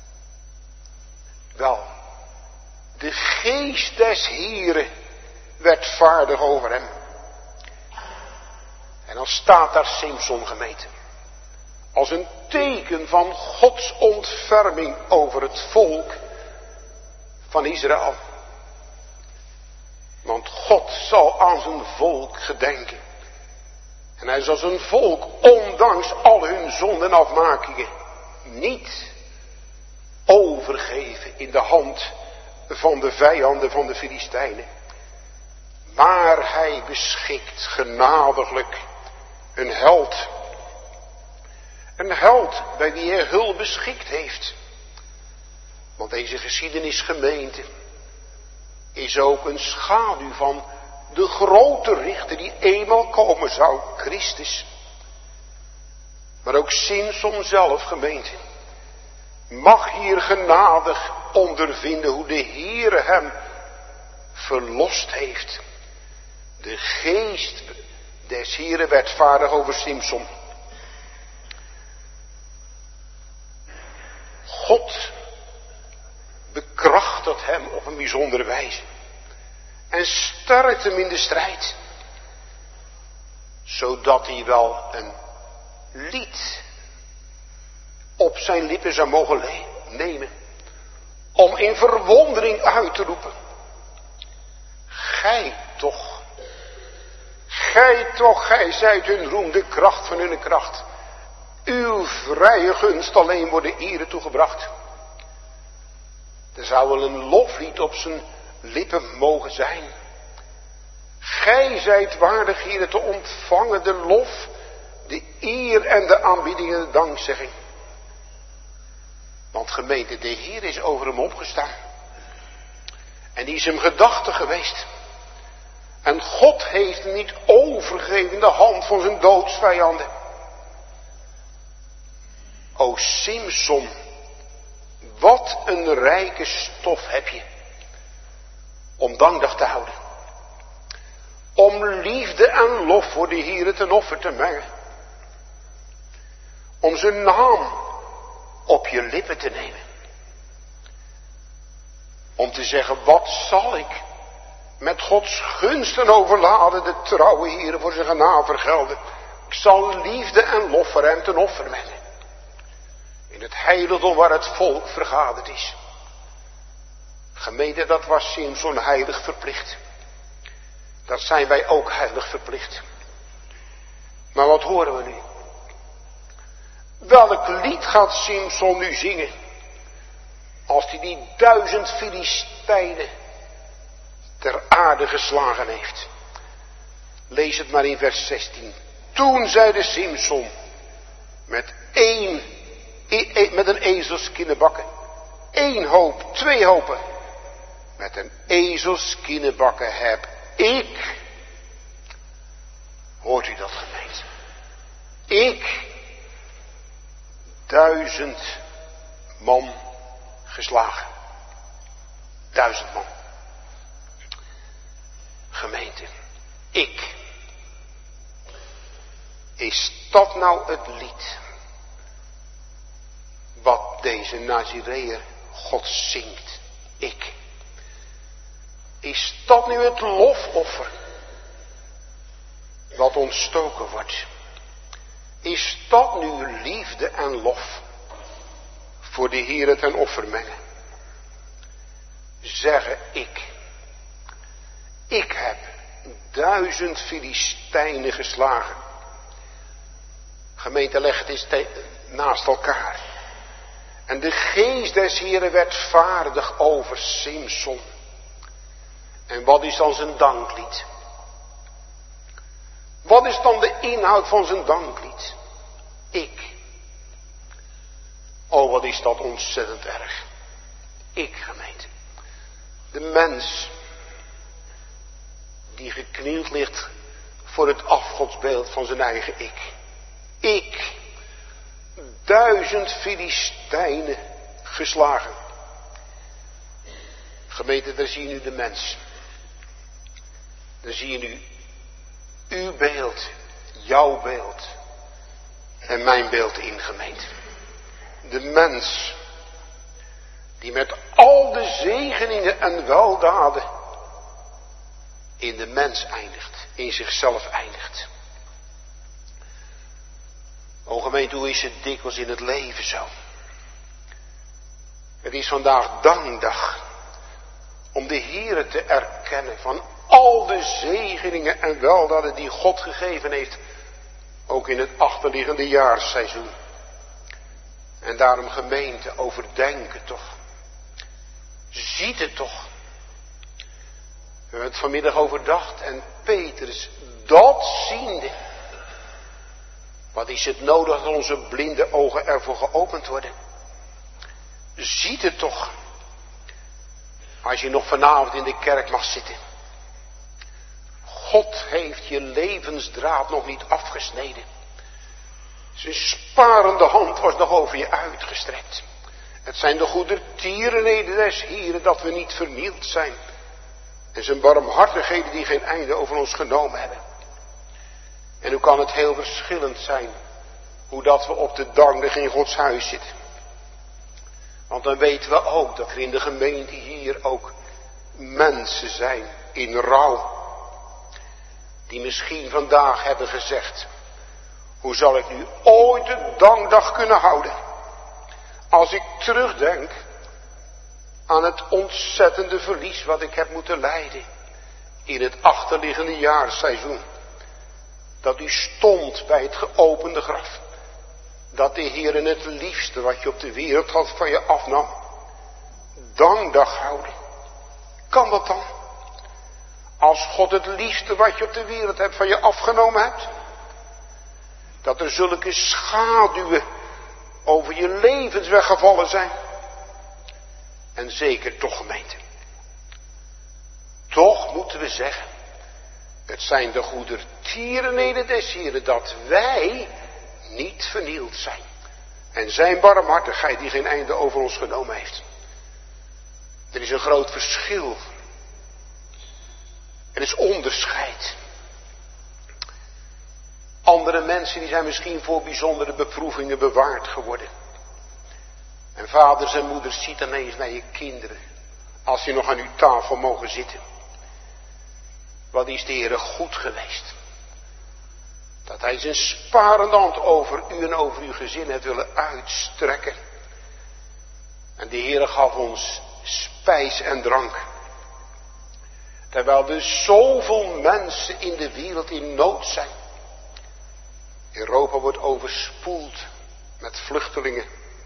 Wel, de geest des Heeren werd vaardig over hem. En dan staat daar Simson, gemeente, als een teken van Gods ontferming over het volk van Israël. Want God zal aan zijn volk gedenken. En hij zal zijn volk, ondanks al hun zonden en afmakingen, niet overgeven in de hand van de vijanden van de Filistijnen. Maar hij beschikt genadiglijk een held. Een held bij wie hij hulp beschikt heeft. Want deze geschiedenisgemeente is ook een schaduw van de grote richter die eenmaal komen zou, Christus. Maar ook Simson zelf, gemeente, mag hier genadig ondervinden hoe de Heere hem verlost heeft. De geest des Heeren werd vaardig over Simson. God bekrachtigt hem op een bijzondere wijze. En sterkt hem in de strijd. Zodat hij wel een lied op zijn lippen zou mogen nemen. Om in verwondering uit te roepen. Gij toch. Gij toch, gij zijt hun roem, de kracht van hun kracht. Uw vrije gunst alleen worden ere toegebracht. Er zou wel een loflied op zijn lippen mogen zijn. Gij zijt waardig, Heere, te ontvangen de lof, de eer en de aanbidding en de dankzegging. Want gemeente, de Heer is over hem opgestaan. En die is hem gedachte geweest. En God heeft hem niet overgegeven in de hand van zijn doodsvijanden. O Simson, wat een rijke stof heb je. Om dankdag te houden. Om liefde en lof voor de Heere ten offer te mengen. Om zijn naam op je lippen te nemen. Om te zeggen, wat zal ik met Gods gunsten overladen de trouwe Heere voor zijn genade vergelden. Ik zal liefde en lof voor hem ten offer mengen. In het heiligdom waar het volk vergaderd is. Gemeente, dat was Simson heilig verplicht. Dat zijn wij ook heilig verplicht. Maar wat horen we nu? Welk lied gaat Simson nu zingen? Als hij die duizend Filistijnen ter aarde geslagen heeft. Lees het maar in vers zestien. Toen zeide Simson met één, met een ezelskinnenbakken. Eén hoop, twee hopen. Met een ezelskinnenbakken heb ik Hoort u dat, gemeente? Ik, duizend man geslagen. Duizend man. Gemeente, ik. Is dat nou het lied wat deze Nazireër God zingt? Ik. Is dat nu het lofoffer wat ontstoken wordt? Is dat nu liefde en lof voor de Heere ten offer mengen? Zeggen ik. Ik heb duizend Filistijnen geslagen. Gemeente, leg het eens te- naast elkaar. En de geest des Heeren werd vaardig over Simson. En wat is dan zijn danklied? Wat is dan de inhoud van zijn danklied? Ik. Oh, wat is dat ontzettend erg. Ik, gemeente. De mens die geknield ligt voor het afgodsbeeld van zijn eigen ik. Ik. Duizend Filistijnen geslagen. Gemeente, daar zie je nu de mens. Daar zie je nu uw beeld, jouw beeld en mijn beeld in, gemeente. De mens die met al de zegeningen en weldaden in de mens eindigt, in zichzelf eindigt. O gemeente, hoe is het dikwijls in het leven zo? Het is vandaag dankdag om de Heere te erkennen van al de zegeningen en weldaden die God gegeven heeft, ook in het achterliggende jaarseizoen. En daarom, gemeente, overdenken toch. Ziet het toch. We hebben het vanmiddag overdacht en Petrus, dat ziende. Wat is het nodig dat onze blinde ogen ervoor geopend worden? Ziet het toch. Als je nog vanavond in de kerk mag zitten. God heeft je levensdraad nog niet afgesneden. Zijn sparende hand was nog over je uitgestrekt. Het zijn de goede tierenheden des Heren dat we niet vernield zijn. En zijn barmhartigheden die geen einde over ons genomen hebben. En hoe kan het heel verschillend zijn hoe dat we op de dagdag in Gods huis zitten. Want dan weten we ook dat er in de gemeente hier ook mensen zijn in rouw. Die misschien vandaag hebben gezegd, hoe zal ik nu ooit de dankdag kunnen houden? Als ik terugdenk aan het ontzettende verlies wat ik heb moeten lijden in het achterliggende jaarseizoen. Dat u stond bij het geopende graf. Dat de Heer het liefste wat je op de wereld had van je afnam. Dankdag houden. Kan dat dan? Als God het liefste wat je op de wereld hebt van je afgenomen hebt. Dat er zulke schaduwen over je levensweg gevallen zijn. En zeker toch, gemeente. Toch moeten we zeggen. Het zijn de goede tierenheden des Heren dat wij niet vernield zijn. En zijn barmhartigheid die geen einde over ons genomen heeft. Er is een groot verschil. Er is onderscheid. Andere mensen die zijn misschien voor bijzondere beproevingen bewaard geworden. En vaders en moeders, ziet dan eens naar je kinderen. Als je nog aan uw tafel mogen zitten. Wat is de Heere goed geweest. Dat hij zijn sparende hand over u en over uw gezin heeft willen uitstrekken. En de Heere gaf ons spijs en drank. Terwijl er zoveel mensen in de wereld in nood zijn. Europa wordt overspoeld met vluchtelingen.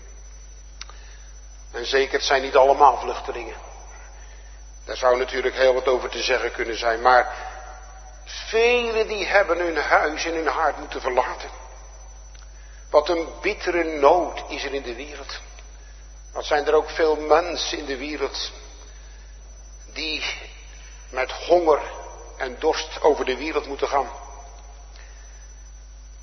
En zeker, het zijn niet allemaal vluchtelingen. Daar zou natuurlijk heel wat over te zeggen kunnen zijn. Maar velen die hebben hun huis en hun hart moeten verlaten. Wat een bittere nood is er in de wereld. Wat zijn er ook veel mensen in de wereld. Die met honger en dorst over de wereld moeten gaan.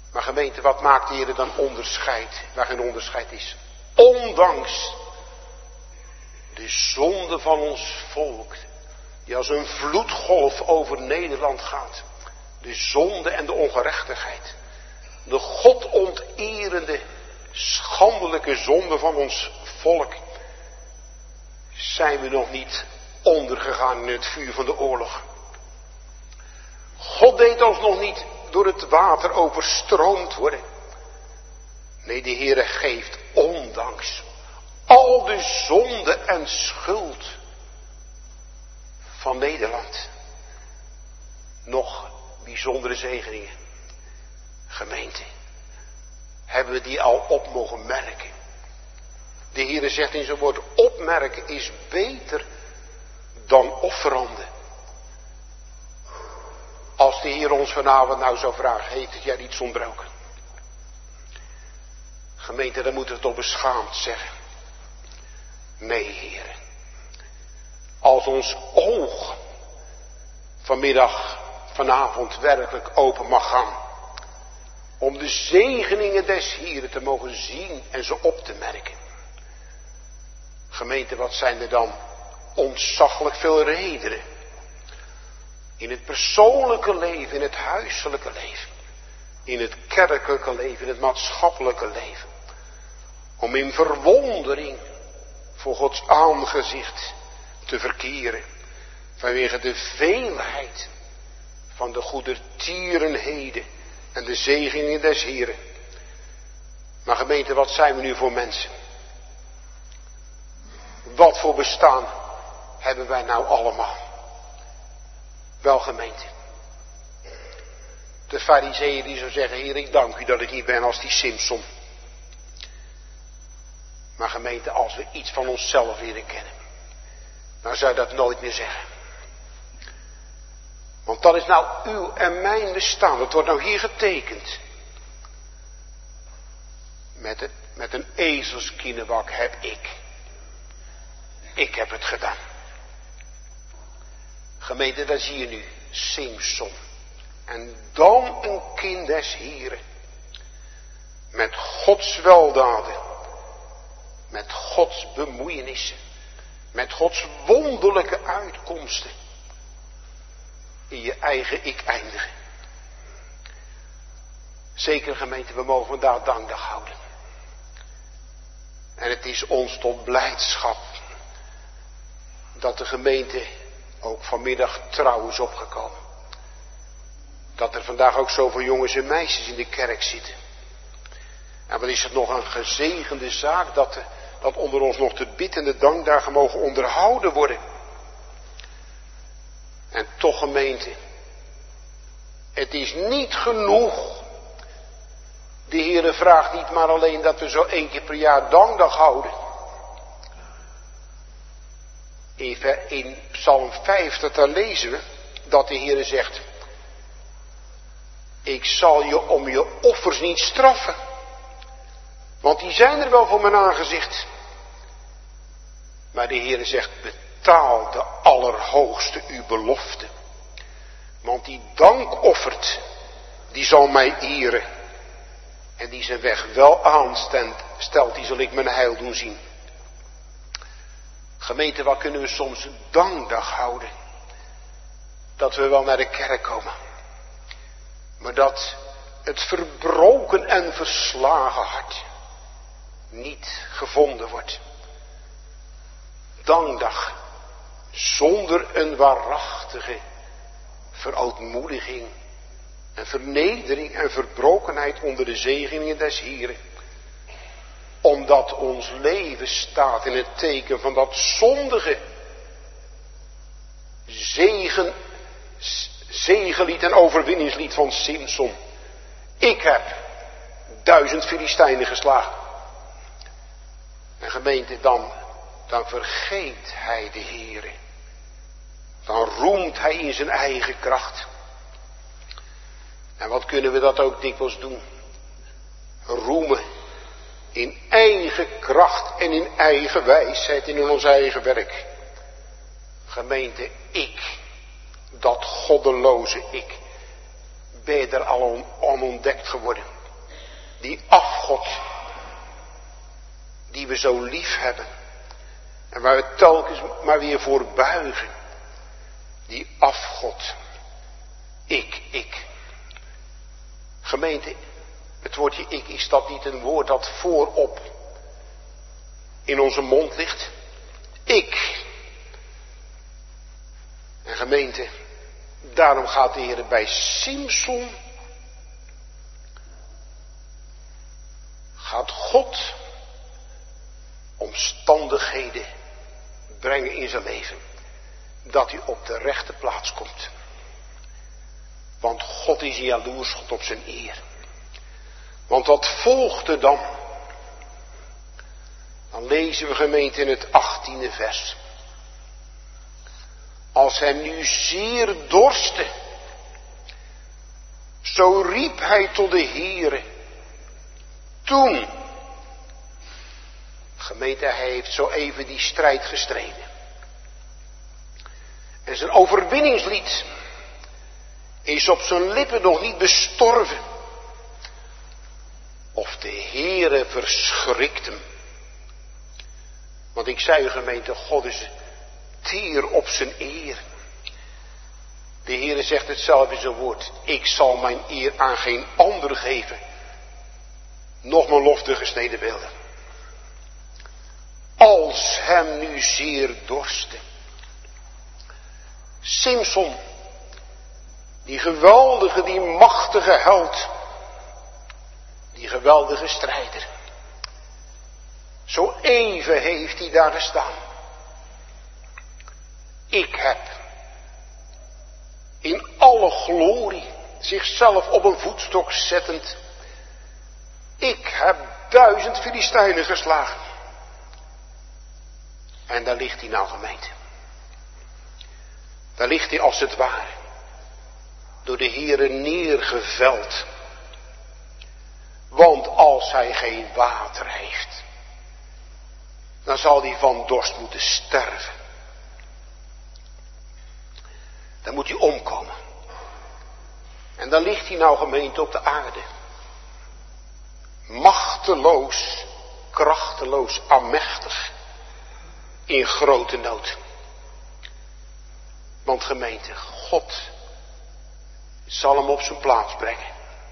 Maar gemeente, wat maakt de Heer dan onderscheid, waar geen onderscheid is? Ondanks de zonde van ons volk, die als een vloedgolf over Nederland gaat. De zonde en de ongerechtigheid. De godonterende, schandelijke zonde van ons volk. Zijn we nog niet ondergegaan in het vuur van de oorlog. God deed ons nog niet door het water overstroomd worden. Nee, de Heere geeft ondanks al de zonde en schuld van Nederland nog bijzondere zegeningen. Gemeente, hebben we die al op mogen merken. De Heere zegt in zijn woord, opmerken is beter dan offeranden. Als de Heer ons vanavond nou zou vragen, heeft het jij iets ontbroken? Gemeente, dan moeten we het toch beschaamd zeggen. Nee, Heer. Als ons oog vanmiddag, vanavond werkelijk open mag gaan. Om de zegeningen des Heeren te mogen zien en ze op te merken. Gemeente, wat zijn er dan ontzaglijk veel redenen. In het persoonlijke leven, in het huiselijke leven. In het kerkelijke leven, in het maatschappelijke leven. Om in verwondering voor Gods aangezicht te verkeren. Vanwege de veelheid van de goedertierenheden en de zegeningen des Heren. Maar gemeente, wat zijn we nu voor mensen? Wat voor bestaan hebben wij nou allemaal? Wel, gemeente. De farizeeën die zou zeggen, Heer, ik dank u dat ik niet ben als die Simson. Maar gemeente, als we iets van onszelf leren kennen, dan zou je dat nooit meer zeggen. Want dat is nou uw en mijn bestaan. Dat wordt nou hier getekend. Met, het, met een ezelskienenbak heb ik. Ik heb het gedaan. Gemeente, daar zie je nu Simson. En dan een kind des Heren. Met Gods weldaden. Met Gods bemoeienissen. Met Gods wonderlijke uitkomsten. In je eigen ik eindigen. Zeker, gemeente, we mogen vandaag dankdag houden. En het is ons tot blijdschap dat de gemeente ook vanmiddag trouw is opgekomen. Dat er vandaag ook zoveel jongens en meisjes in de kerk zitten. En wat is het nog een gezegende zaak dat, de, dat onder ons nog de biddende dankdagen mogen onderhouden worden. En toch, gemeente, het is niet genoeg. De Heere vraagt niet maar alleen dat we zo één keer per jaar dankdag houden. Even in Psalm vijftig, daar lezen we dat de Heere zegt, ik zal je om je offers niet straffen, want die zijn er wel voor mijn aangezicht. Maar de Heere zegt, betaal de Allerhoogste uw belofte, want die dank offert, die zal mij eren. En die zijn weg wel aanstelt, die zal ik mijn heil doen zien. Gemeente, waar kunnen we soms dankdag houden? Dat we wel naar de kerk komen. Maar dat het verbroken en verslagen hart niet gevonden wordt. Dankdag zonder een waarachtige verootmoediging en vernedering en verbrokenheid onder de zegeningen des Heren. Omdat ons leven staat in het teken van dat zondige zegen, zegenlied en overwinningslied van Simson. Ik heb duizend Filistijnen geslagen. En gemeente, dan, dan vergeet hij de Heere. Dan roemt hij in zijn eigen kracht. En wat kunnen we dat ook dikwijls doen? Roemen in eigen kracht en in eigen wijsheid en in ons eigen werk. Gemeente, ik, dat goddeloze ik, ben je er al aan ontdekt geworden. Die afgod die we zo lief hebben. En waar we telkens maar weer voor buigen. Die afgod. Ik, ik. Gemeente, het woordje ik, is dat niet een woord dat voorop in onze mond ligt? Ik. En gemeente, daarom gaat de Heer bij Simson, gaat God omstandigheden brengen in zijn leven, dat hij op de rechte plaats komt. Want God is jaloers, God op zijn eer. Want wat volgde dan? Dan lezen we, gemeente, in het achttiende vers. Als hij nu zeer dorstte, zo riep hij tot de Heere. Toen, gemeente, hij heeft zo even die strijd gestreden. En zijn overwinningslied is op zijn lippen nog niet bestorven. Of de Heere verschrikt hem. Want ik zei u, gemeente, God is teer op zijn eer. De Heere zegt het zelf in zijn woord. Ik zal mijn eer aan geen ander geven. Nog mijn lof de gesneden beelden. Als hem nu zeer dorstte. Simson, die geweldige, die machtige held. Die geweldige strijder. Zo even heeft hij daar gestaan. Ik heb in alle glorie zichzelf op een voetstok zettend. Ik heb duizend Filistijnen geslagen. En daar ligt hij nou, gemeente. Daar ligt hij als het ware door de Heere neergeveld. Want als hij geen water heeft, dan zal hij van dorst moeten sterven. Dan moet hij omkomen. En dan ligt hij nou, gemeente, op de aarde. Machteloos, krachteloos, aanmächtig. In grote nood. Want gemeente, God zal hem op zijn plaats brengen.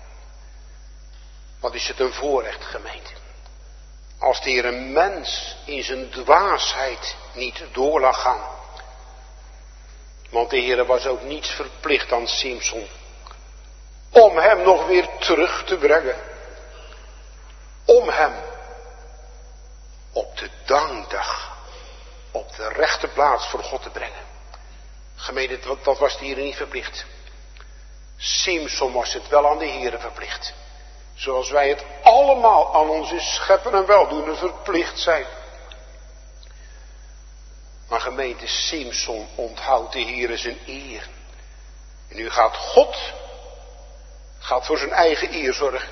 Wat is het een voorrecht, gemeente. Als de Heer een mens in zijn dwaasheid niet door laat gaan. Want de Heer was ook niets verplicht aan Simson. Om hem nog weer terug te brengen. Om hem op de dankdag op de rechte plaats voor God te brengen. Gemeente, dat was de Heer niet verplicht. Simson was het wel aan de Heer verplicht. Zoals wij het allemaal aan onze schepper en weldoener verplicht zijn. Maar gemeente, Simson onthoudt de Heer zijn eer. En nu gaat God, gaat voor zijn eigen eer zorgen.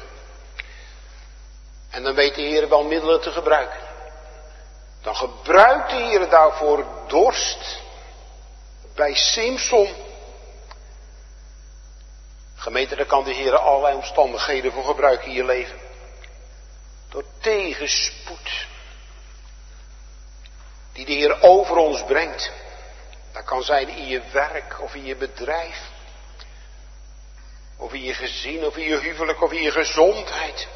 En dan weet de Heer wel middelen te gebruiken. Dan gebruikt de Heer daarvoor dorst bij Simson. Gemeente, daar kan de Heer allerlei omstandigheden voor gebruiken in je leven. Door tegenspoed. Die de Heer over ons brengt. Dat kan zijn in je werk of in je bedrijf. Of in je gezin of in je huwelijk of in je gezondheid.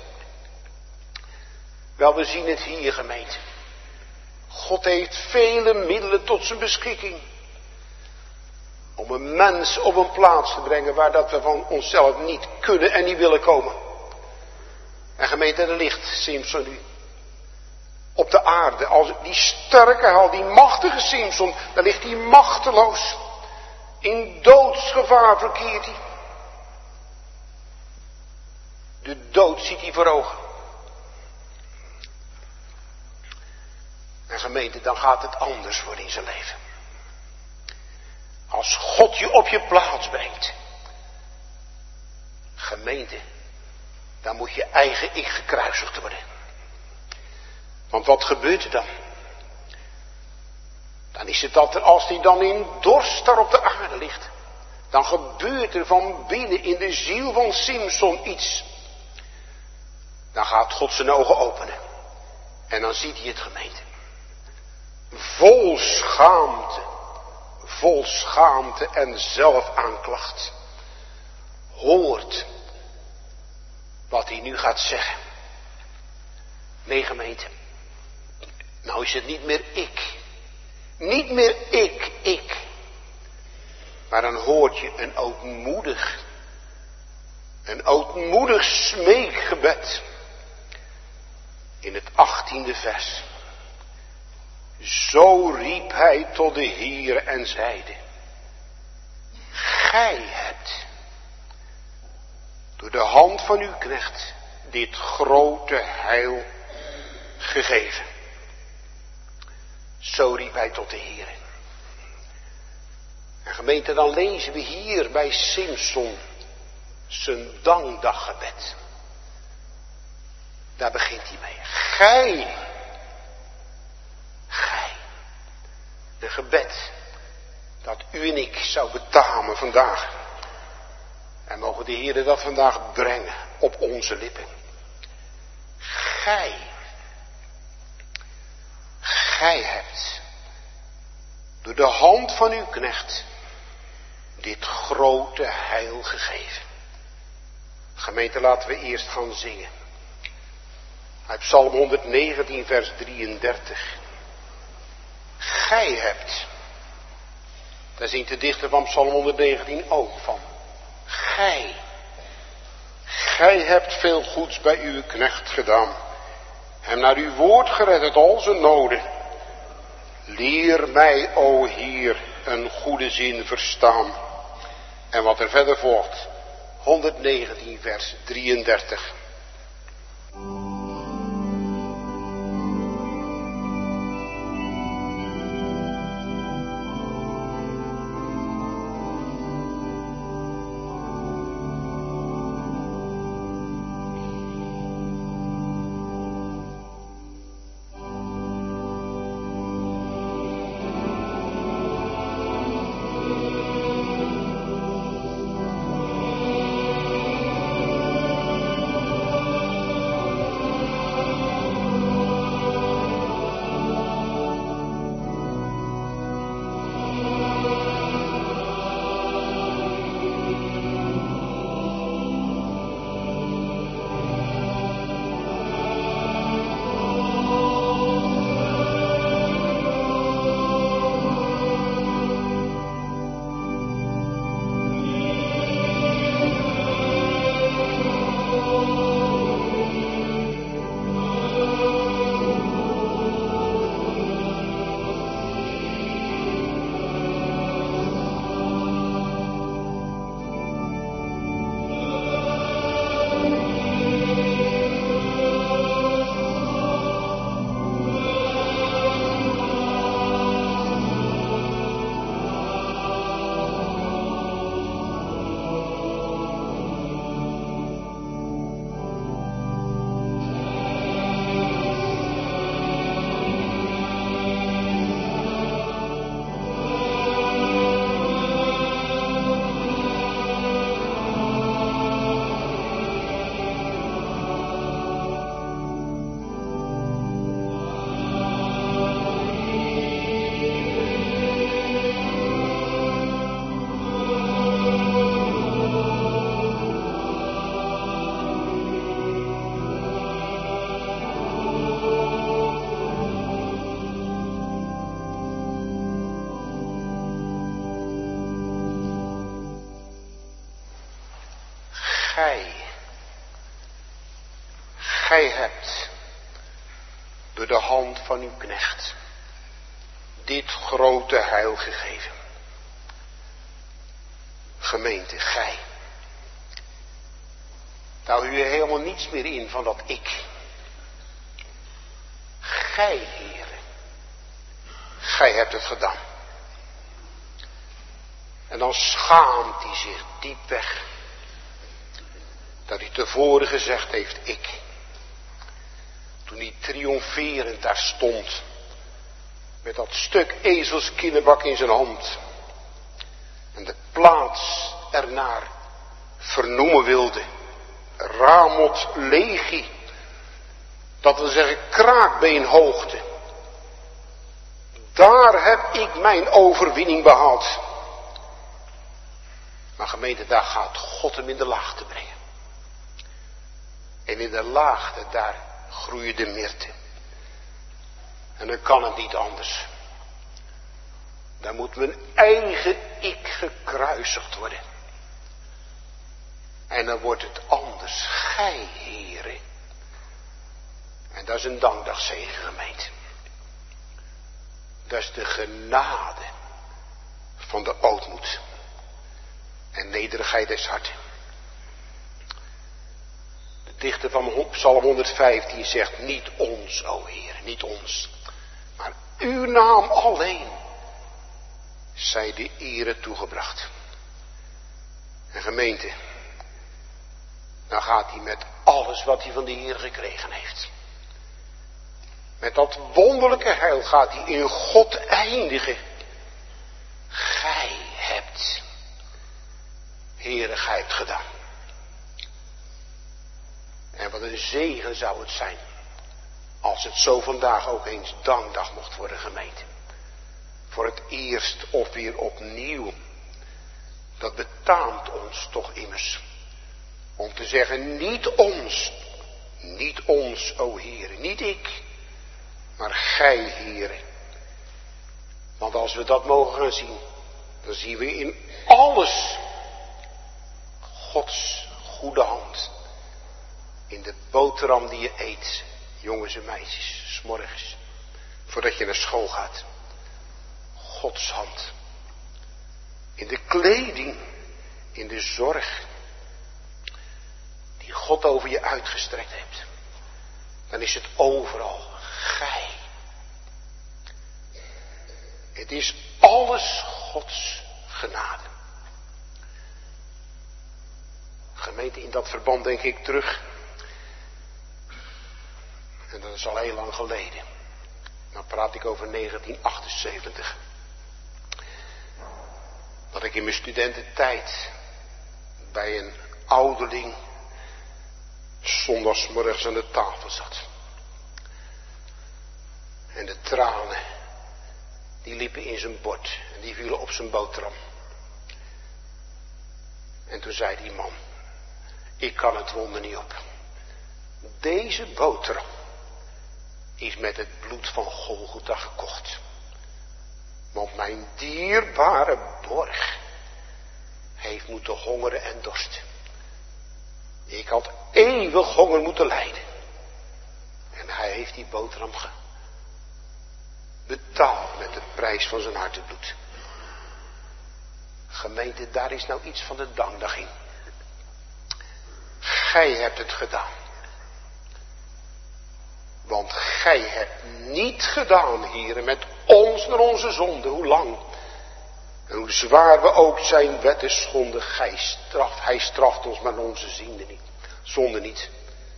Wel, we zien het hier, gemeente. God heeft vele middelen tot zijn beschikking. Om een mens op een plaats te brengen waar dat we van onszelf niet kunnen en niet willen komen. En gemeente, er ligt Simson nu. Op de aarde, als die sterke held, die machtige Simson, daar ligt hij machteloos. In doodsgevaar verkeert hij. De dood ziet hij voor ogen. En gemeente, dan gaat het anders worden in zijn leven. Als God je op je plaats brengt. Gemeente, dan moet je eigen ik gekruisigd worden. Want wat gebeurt er dan? Dan is het dat er, als hij dan in dorst daar op de aarde ligt. Dan gebeurt er van binnen in de ziel van Simson iets. Dan gaat God zijn ogen openen. En dan ziet hij het, gemeente. Vol schaamte. Vol schaamte en zelfaanklacht. Hoort wat hij nu gaat zeggen. Nee, gemeente. Nou is het niet meer ik. Niet meer ik, ik. Maar dan hoort je een ootmoedig, een ootmoedig smeekgebed. In het achttiende vers. Zo riep hij tot de Heer en zeide. Gij hebt door de hand van uw knecht dit grote heil gegeven. Zo riep hij tot de Heer. En gemeente, dan lezen we hier bij Simson zijn dankdaggebed. Daar begint hij mee. Gij, gij, een gebed dat u en ik zou betamen vandaag. En mogen de Heer dat vandaag brengen op onze lippen. Gij, gij hebt door de hand van uw knecht dit grote heil gegeven. Gemeente, laten we eerst gaan zingen. Uit Psalm honderdnegentien vers drieëndertig. Gij hebt. Daar zingt de dichter van Psalm honderdnegentien ook van. Gij. Gij hebt veel goeds bij uw knecht gedaan. Hem naar uw woord gered uit al zijn noden. Leer mij, o Heer, een goede zin verstaan. En wat er verder volgt. honderdnegentien vers drieëndertig. Gij, gij hebt door de hand van uw knecht dit grote heil gegeven. Gemeente, gij. Daar hou je helemaal niets meer in van dat ik. Gij, Heere, gij hebt het gedaan. En dan schaamt hij zich diep weg. Dat hij tevoren gezegd heeft, ik. Toen hij triomferend daar stond. Met dat stuk ezelskinnebak in zijn hand. En de plaats ernaar vernoemen wilde. Ramoth Lehi. Dat wil zeggen kraakbeenhoogte. Daar heb ik mijn overwinning behaald. Maar gemeente, daar gaat God hem in de laagte brengen. En in de laagte, daar groeien de myrten. En dan kan het niet anders. Dan moet mijn eigen ik gekruisigd worden. En dan wordt het anders. Gij, Heere. En dat is een dankdagzegen, gemeente. Dat is de genade van de ootmoed. En nederigheid des harten. De dichter van Psalm honderdvijftien zegt, niet ons, o Heer, niet ons. Maar uw naam alleen zij de ere toegebracht. En gemeente, dan gaat hij met alles wat hij van de Heer gekregen heeft. Met dat wonderlijke heil gaat hij in God eindigen. Gij hebt, Heere, gij hebt gedaan. En wat een zegen zou het zijn, als het zo vandaag ook eens dankdag mocht worden, gemeente. Voor het eerst of weer opnieuw. Dat betaamt ons toch immers. Om te zeggen, niet ons, niet ons, o Heere, niet ik, maar gij, Heere. Want als we dat mogen gaan zien, dan zien we in alles Gods goede hand. In de boterham die je eet, jongens en meisjes, 's morgens, voordat je naar school gaat. Gods hand. In de kleding, in de zorg, die God over je uitgestrekt heeft. Dan is het overal gij. Het is alles Gods genade. Gemeente, in dat verband denk ik terug. En dat is al heel lang geleden. Dan praat ik over negentien achtenzeventig. Dat ik in mijn studententijd bij een ouderling zondagsmorgens aan de tafel zat. En de tranen, die liepen in zijn bord en die vielen op zijn boterham. En toen zei die man, ik kan het wonder niet op. Deze boterham is met het bloed van Golgotha gekocht. Want mijn dierbare borg heeft moeten hongeren en dorsten. Ik had eeuwig honger moeten lijden. En hij heeft die boterham ge- betaald met de prijs van zijn hartebloed. Gemeente, daar is nou iets van de dankdag in. Gij hebt het gedaan. Want gij hebt niet gedaan, heren, met ons naar onze zonde, hoe lang en hoe zwaar we ook zijn wetten schonden. Gij straft, hij straft ons maar onze zonde niet. Zonde niet.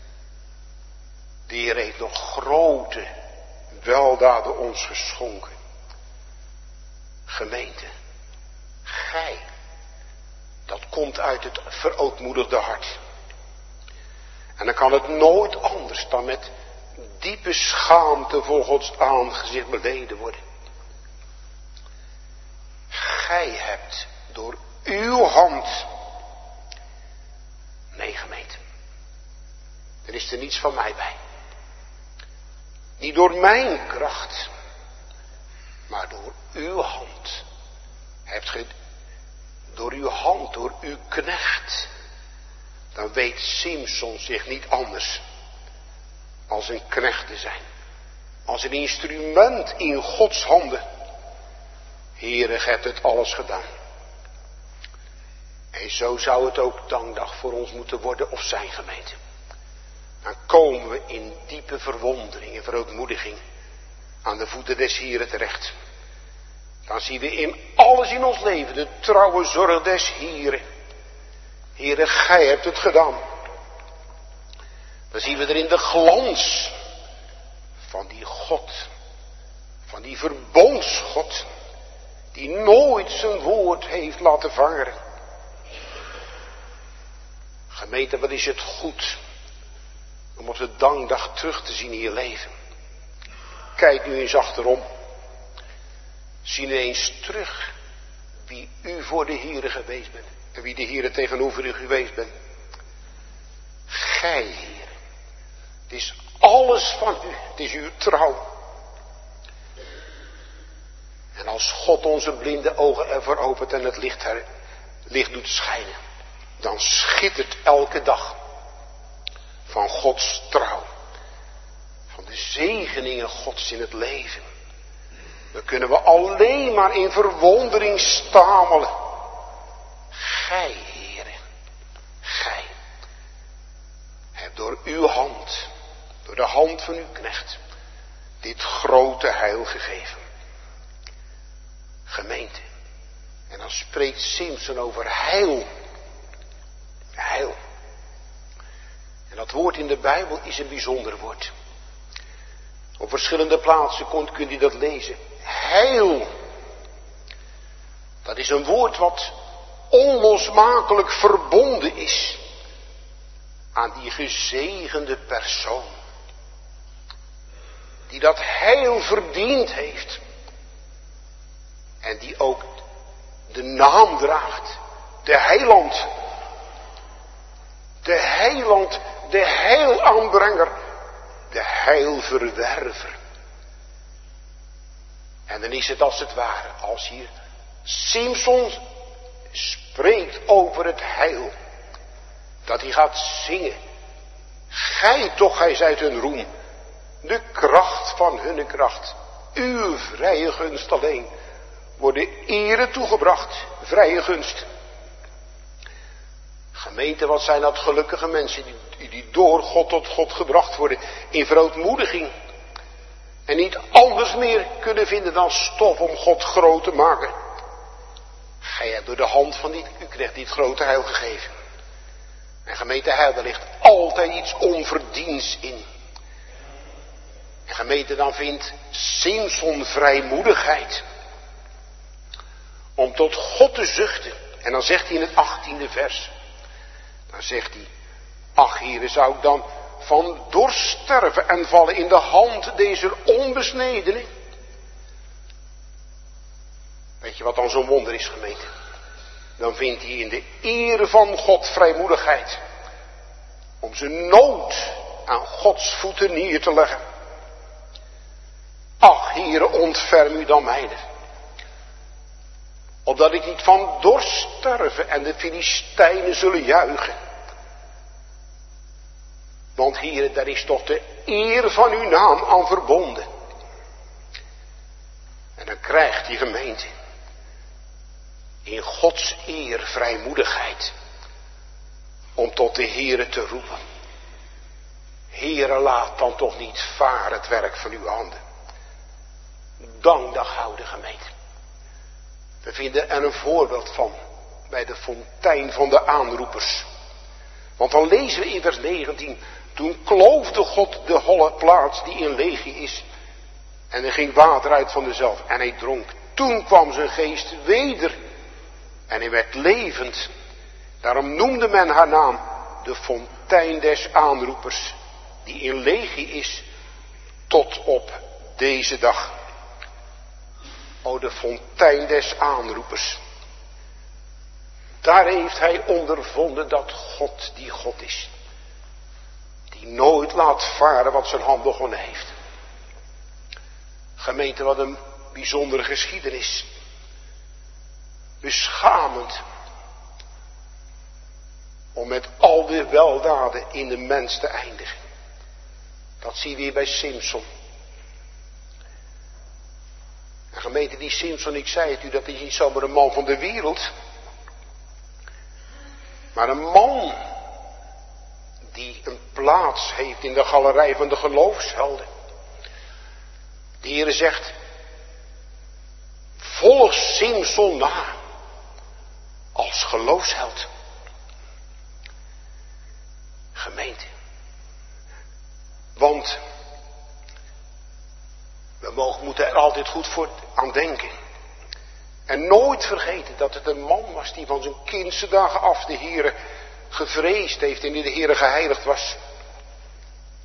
De Heer heeft nog grote weldaden ons geschonken. Gemeente, gij, dat komt uit het verootmoedigde hart. En dan kan het nooit anders dan met diepe schaamte voor Gods aangezicht beleden worden. Gij hebt door uw hand, nee gemeente, er is er niets van mij bij. Niet door mijn kracht, maar door uw hand. Hebt ge, door uw hand, door uw knecht. Dan weet Simson zich niet anders als een knecht te zijn. Als een instrument in Gods handen. Heere, gij hebt het alles gedaan. En zo zou het ook dankdag voor ons moeten worden of zijn, gemeente. Dan komen we in diepe verwondering en verootmoediging aan de voeten des Heren terecht. Dan zien we in alles in ons leven de trouwe zorg des Heren. Heere, gij hebt het gedaan. Dan zien we er in de glans van die God, van die verbondsgod, die nooit zijn woord heeft laten varen. Gemeente, wat is het goed om op de dankdag terug te zien in je leven. Kijk nu eens achterom. Zie nu eens terug wie u voor de Heere geweest bent. En wie de Heere tegenover u geweest bent. Gij, Heer. Het is alles van u. Het is uw trouw. En als God onze blinde ogen ervoor opent en het licht, her, licht doet schijnen. Dan schittert elke dag van Gods trouw. Van de zegeningen Gods in het leven. Dan kunnen we alleen maar in verwondering stamelen. Gij, Heere, gij, hebt door uw hand, door de hand van uw knecht, dit grote heil gegeven. Gemeente. En dan spreekt Simson over heil. Heil. En dat woord in de Bijbel is een bijzonder woord. Op verschillende plaatsen kunt, kunt u dat lezen. Heil. Dat is een woord wat onlosmakelijk verbonden is aan die gezegende persoon. Die dat heil verdiend heeft. En die ook de naam draagt. De heiland. De heiland. De heilaanbrenger. De heilverwerver. En dan is het als het ware. Als hier Simson spreekt over het heil. Dat hij gaat zingen. Gij toch, gij zijt hun roem. De kracht van hunne kracht. Uw vrije gunst alleen. Worden ere toegebracht. Vrije gunst. Gemeente, wat zijn dat gelukkige mensen. Die, die door God tot God gebracht worden. In verootmoediging. En niet anders meer kunnen vinden dan stof om God groot te maken. Gij hebt door de hand van die, u krijgt dit grote heil gegeven. En gemeente heil, daar ligt altijd iets onverdiends in. En gemeente, dan vindt Simson vrijmoedigheid. Om tot God te zuchten. En dan zegt hij in het achttiende vers. Dan zegt hij. Ach, Heere, zou ik dan van dorst sterven en vallen in de hand deze onbesnedene? Weet je wat dan zo'n wonder is, gemeente? Dan vindt hij in de ere van God vrijmoedigheid. Om zijn nood aan Gods voeten neer te leggen. Ach, Heere, ontferm u dan mijne. Opdat ik niet van dorst sterven en de Filistijnen zullen juichen. Want Heere, daar is toch de eer van uw naam aan verbonden. En dan krijgt die gemeente in Gods eer vrijmoedigheid. Om tot de Heere te roepen. Heere, laat dan toch niet varen het werk van uw handen. Dankdag houden, gemeente. We vinden er een voorbeeld van bij de fontein van de aanroepers. Want dan lezen we in vers negentien. Toen kloofde God de holle plaats die in Legie is. En er ging water uit van dezelf. En hij dronk. Toen kwam zijn geest weder. En hij werd levend. Daarom noemde men haar naam de fontein des aanroepers. Die in Legie is. Tot op deze dag. O, de fontein des aanroepers. Daar heeft hij ondervonden dat God die God is. Die nooit laat varen wat zijn hand begonnen heeft. Gemeente, wat een bijzondere geschiedenis. Beschamend. Om met al de weldaden in de mens te eindigen. Dat zie je weer bij Simson. En gemeente, die Simson, ik zei het u, dat is niet zomaar een man van de wereld. Maar een man die een plaats heeft in de galerij van de geloofshelden. De Heere zegt, volg Simson na als geloofsheld. Gemeente. Want we mogen, moeten er altijd goed voor aan denken. En nooit vergeten dat het een man was die van zijn kindse dagen af de Heere gevreesd heeft en die de Heere geheiligd was.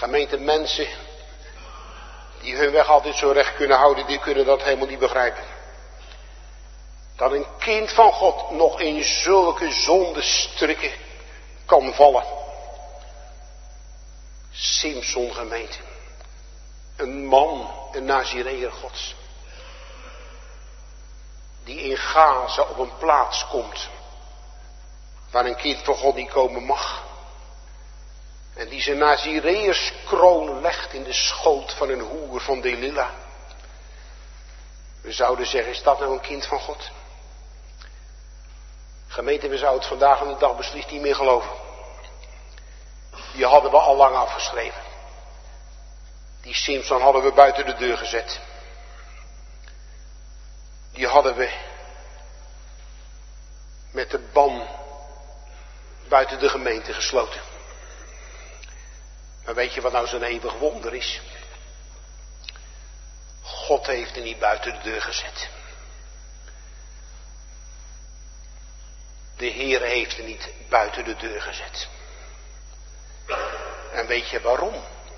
Gemeente, mensen die hun weg altijd zo recht kunnen houden, die kunnen dat helemaal niet begrijpen. Dat een kind van God nog in zulke zondestrikken kan vallen. Simson, gemeente. Een man, een Nazireër Gods. Die in Gaza op een plaats komt waar een kind van God niet komen mag. En die zijn Nazireërskroon legt in de schoot van een hoer van Delila. We zouden zeggen, is dat nou een kind van God? Gemeente, we zouden het vandaag aan de dag beslist niet meer geloven. Die hadden we al lang afgeschreven. Die Simson hadden we buiten de deur gezet. Die hadden we met de ban buiten de gemeente gesloten. Maar weet je wat nou zo'n eeuwig wonder is? God heeft er niet buiten de deur gezet. De Heer heeft er niet buiten de deur gezet. En weet je waarom?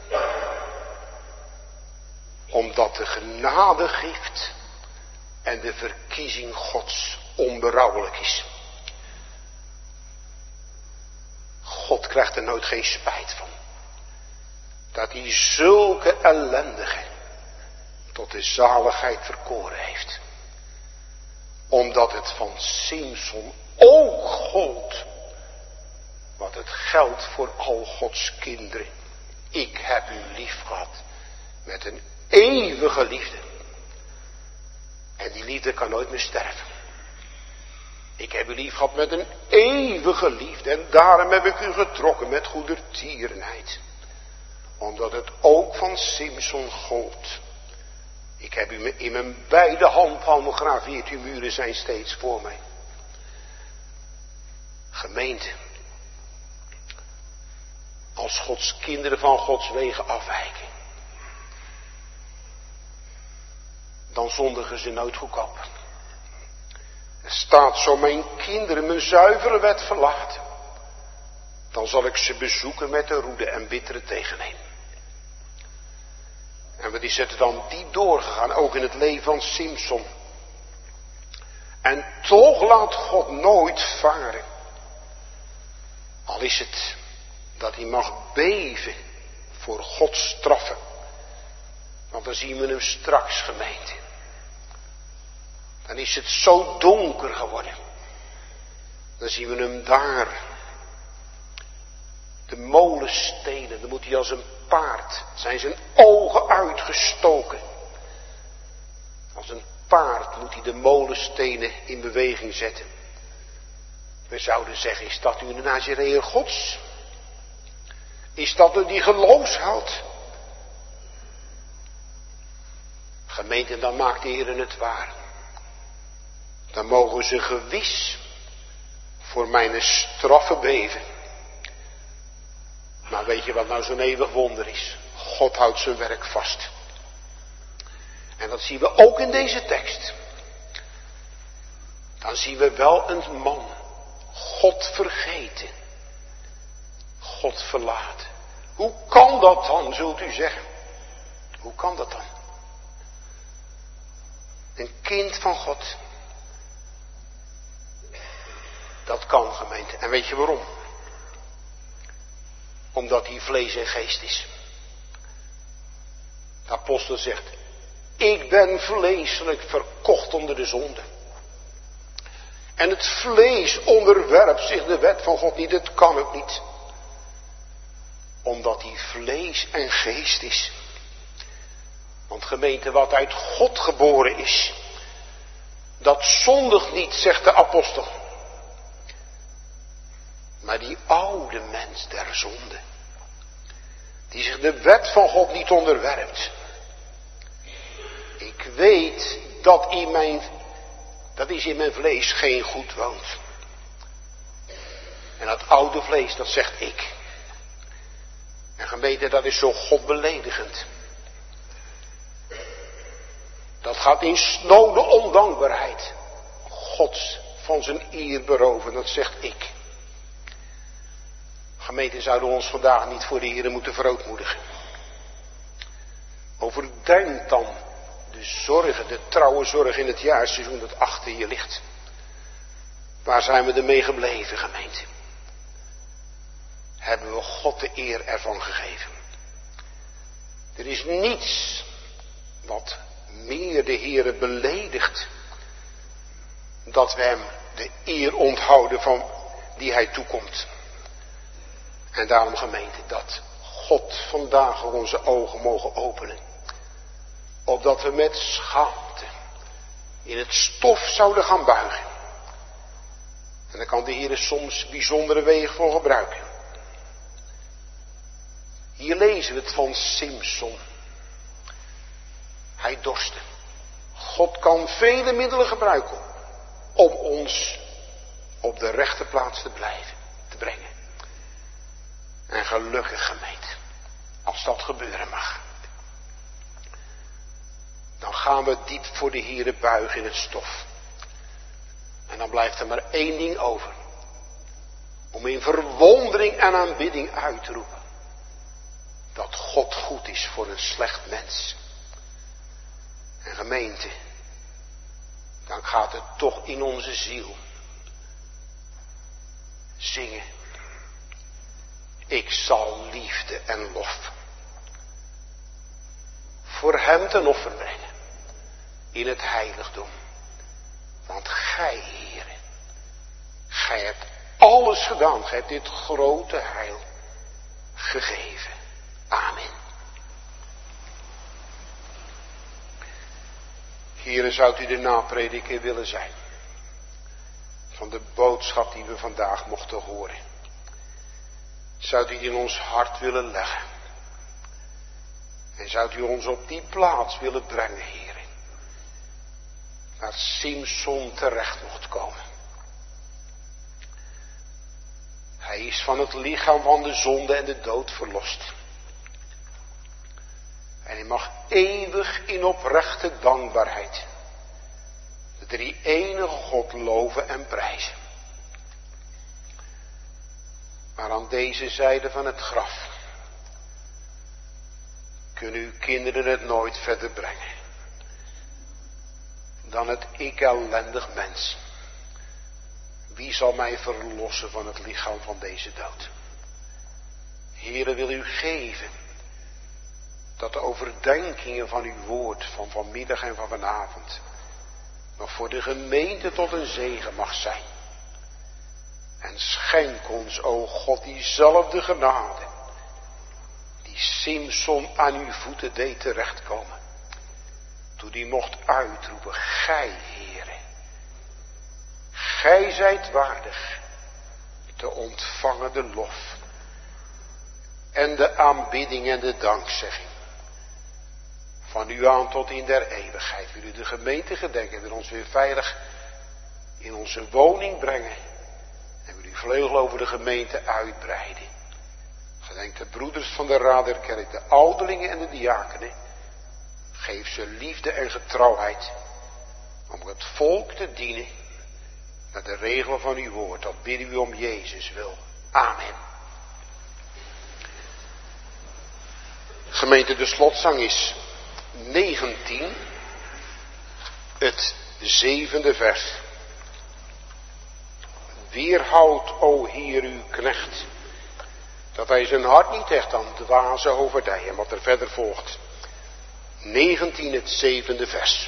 Omdat de genadegift en de verkiezing Gods onberouwelijk is. God krijgt er nooit geen spijt van. Dat hij zulke ellendigen tot de zaligheid verkoren heeft. Omdat het van Simson ook gold. Wat het geldt voor al Gods kinderen. Ik heb u lief gehad. Met een eeuwige liefde. En die liefde kan nooit meer sterven. Ik heb u lief gehad met een eeuwige liefde. En daarom heb ik u getrokken met goedertierenheid. Omdat het ook van Simson gold. Ik heb u in mijn beide handpalmen gegraveerd. Uw muren zijn steeds voor mij. Gemeente. Als Gods kinderen van Gods wegen afwijken. Dan zondigen ze nooit goedkoop. Er staat, zo mijn kinderen mijn zuivere wet verlaten. Dan zal ik ze bezoeken met de roede en bittere tegennemen. En wat is het dan die doorgegaan, ook in het leven van Simson. En toch laat God nooit varen. Al is het dat hij mag beven voor Gods straffen. Want dan zien we hem straks, gemeente. Dan is het zo donker geworden. Dan zien we hem daar. De molenstenen, dan moet hij als een paard, zijn zijn ogen uitgestoken. Als een paard moet hij de molenstenen in beweging zetten. We zouden zeggen, is dat nu een Nazireër Gods? Is dat nu die geloofsheld? Gemeente, dan maakt de Heer het waar. Dan mogen ze gewis voor mijn straffen beven. Maar weet je wat nou zo'n eeuwig wonder is? God houdt zijn werk vast. En dat zien we ook in deze tekst. Dan zien we wel een man. God vergeten. God verlaten. Hoe kan dat dan, zult u zeggen? Hoe kan dat dan? Een kind van God. Dat kan, gemeente. En weet je waarom? Omdat hij vlees en geest is. De apostel zegt, ik ben vleeselijk verkocht onder de zonde. En het vlees onderwerpt zich de wet van God niet, het kan ook niet. Omdat hij vlees en geest is. Want gemeente, wat uit God geboren is, dat zondigt niet, zegt de apostel. Maar die oude mens der zonde, die zich de wet van God niet onderwerpt. Ik weet dat in mijn, dat is in mijn vlees geen goed woont. En dat oude vlees, dat zegt ik. En gemeente, dat is zo godbeledigend. Dat gaat in snode ondankbaarheid Gods van zijn eer beroven, dat zegt ik. Gemeente, zouden we ons vandaag niet voor de Heer moeten verootmoedigen. Overdenk dan de zorgen, de trouwe zorg in het jaarseizoen dat achter je ligt. Waar zijn we ermee gebleven, gemeente? Hebben we God de eer ervan gegeven? Er is niets wat meer de Heere beledigt, dat we hem de eer onthouden van die hij toekomt. En daarom, gemeente, dat God vandaag onze ogen mogen openen, opdat we met schaamte in het stof zouden gaan buigen. En daar kan de Heere soms bijzondere wegen voor gebruiken. Hier lezen we het van Simson. Hij dorstte. God kan vele middelen gebruiken om ons op de rechte plaats te blijven, te brengen. En gelukkig, gemeente, als dat gebeuren mag. Dan gaan we diep voor de Heere buigen in het stof. En dan blijft er maar één ding over. Om in verwondering en aanbidding uit te roepen. Dat God goed is voor een slecht mens. En gemeente, dan gaat het toch in onze ziel zingen. Ik zal liefde en lof voor hem ten offer brengen in het heiligdom. Want gij, Heere, gij hebt alles gedaan. Gij hebt dit grote heil gegeven. Amen. Heere, zou u de naprediker willen zijn van de boodschap die we vandaag mochten horen. Zou u die in ons hart willen leggen. En zou u ons op die plaats willen brengen, Heere. Waar Simson terecht mocht komen. Hij is van het lichaam van de zonde en de dood verlost. En hij mag eeuwig in oprechte dankbaarheid de drie enige God loven en prijzen. Maar aan deze zijde van het graf kunnen uw kinderen het nooit verder brengen dan het ik ellendig mens. Wie zal mij verlossen van het lichaam van deze dood? Heere, wil u geven dat de overdenkingen van uw woord van vanmiddag en van vanavond nog voor de gemeente tot een zegen mag zijn. En schenk ons, o God, diezelfde genade die Simson aan uw voeten deed terechtkomen. Toen hij mocht uitroepen, gij, Heere, gij zijt waardig te ontvangen de lof en de aanbidding en de dankzegging. Van u aan tot in der eeuwigheid wil u de gemeente gedenken en ons weer veilig in onze woning brengen. En wil u vleugel over de gemeente uitbreiden. Gedenk de broeders van de Raderkerk, de ouderlingen en de diakenen. Geef ze liefde en getrouwheid om het volk te dienen naar de regel van uw woord. Dat bidden u om Jezus wil. Amen. Gemeente, de slotzang is negentien, het zevende vers. Weerhoud, o Heer, uw knecht, dat hij zijn hart niet hecht aan dwaze hoofdij. En wat er verder volgt. negentien, het zevende vers.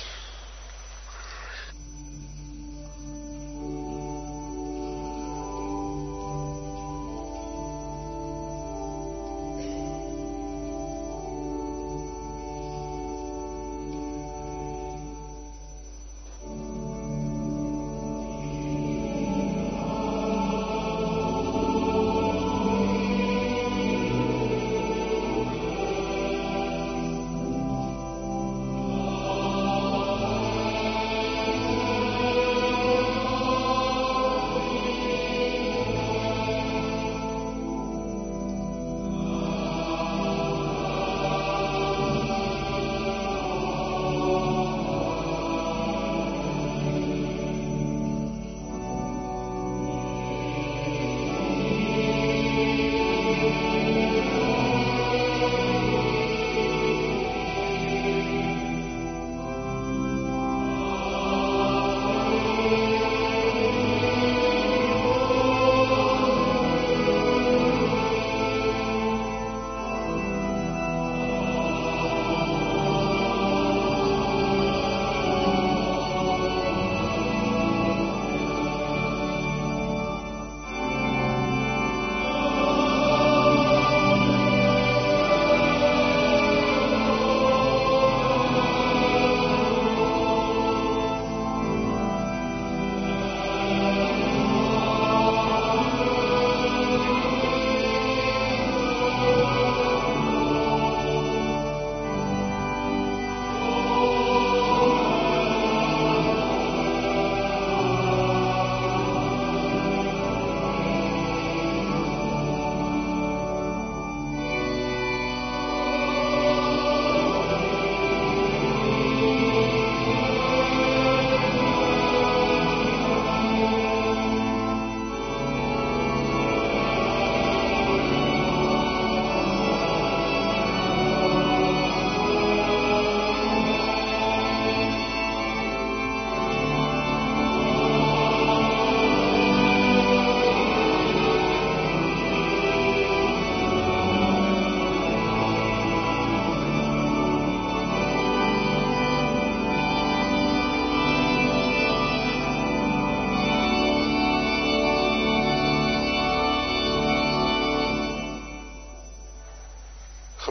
Oh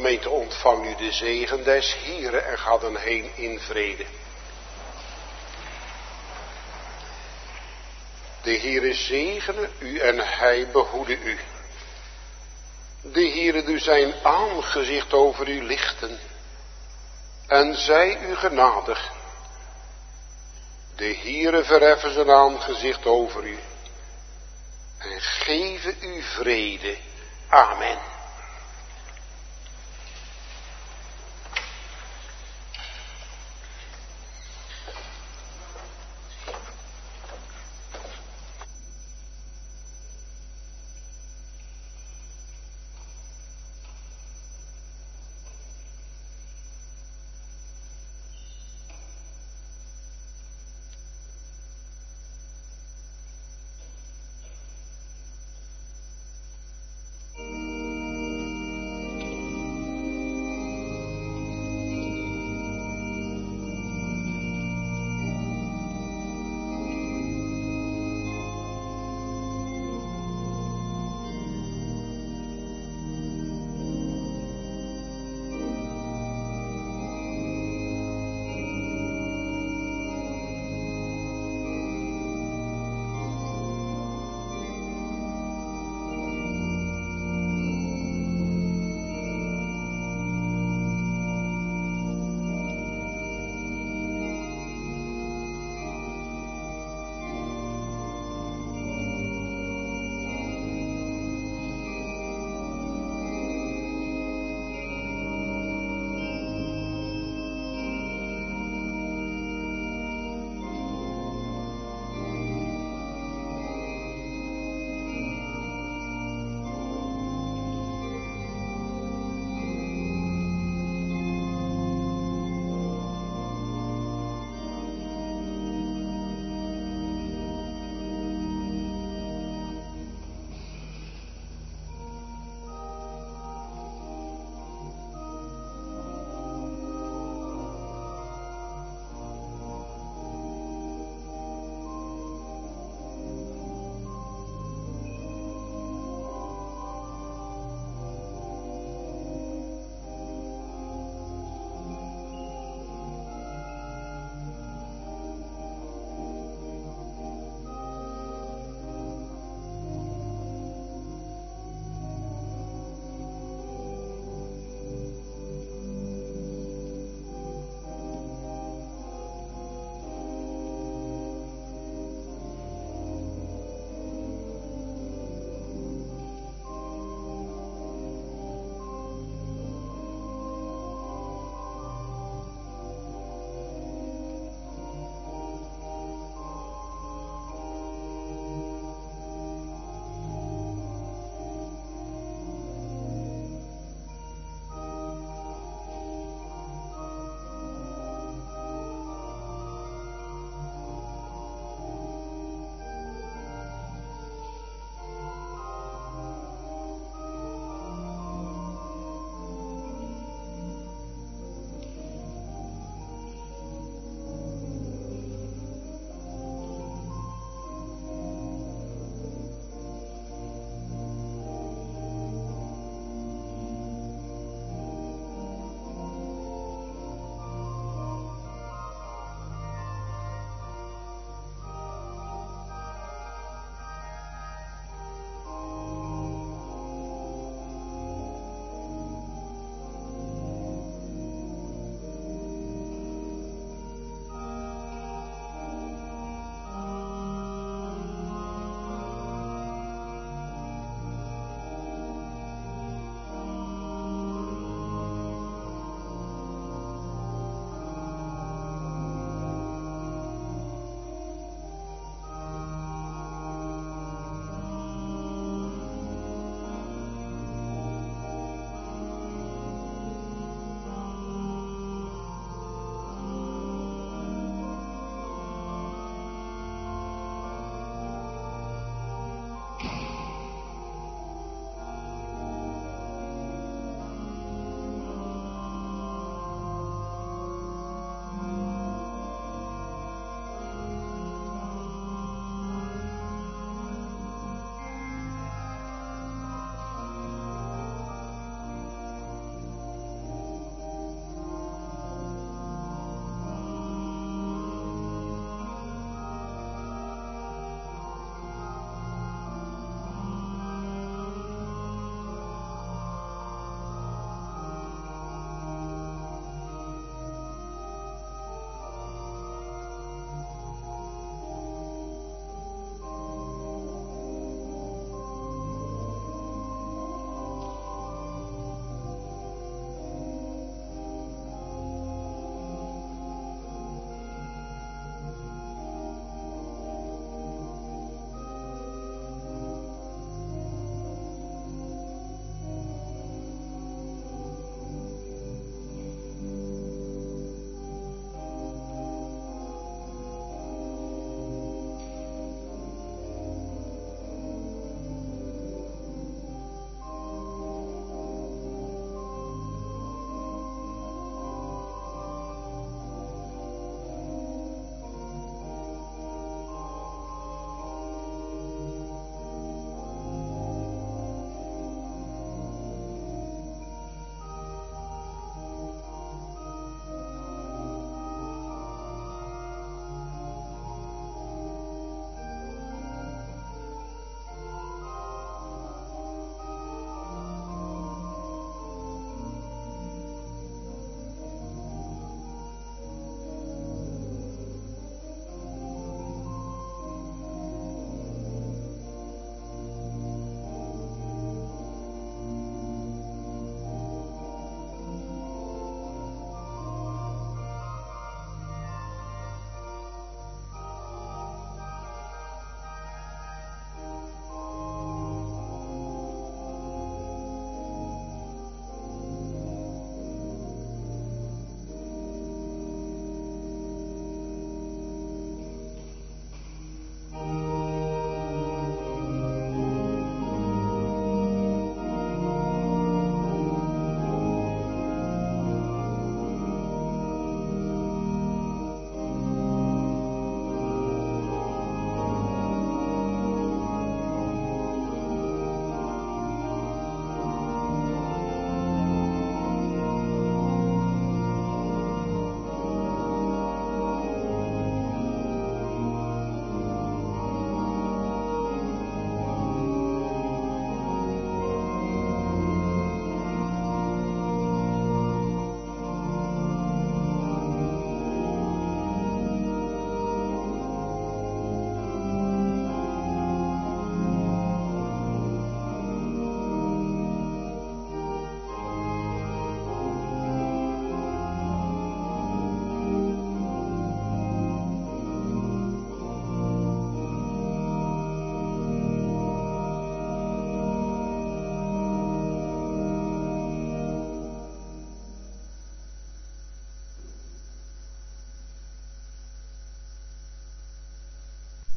gemeente, ontvang u de zegen des Heren en ga dan heen in vrede. De Heere zegene u en hij behoede u. De Heere doe zijn aangezicht over u lichten en zij u genadig. De Heere verheffen zijn aangezicht over u en geven u vrede. Amen.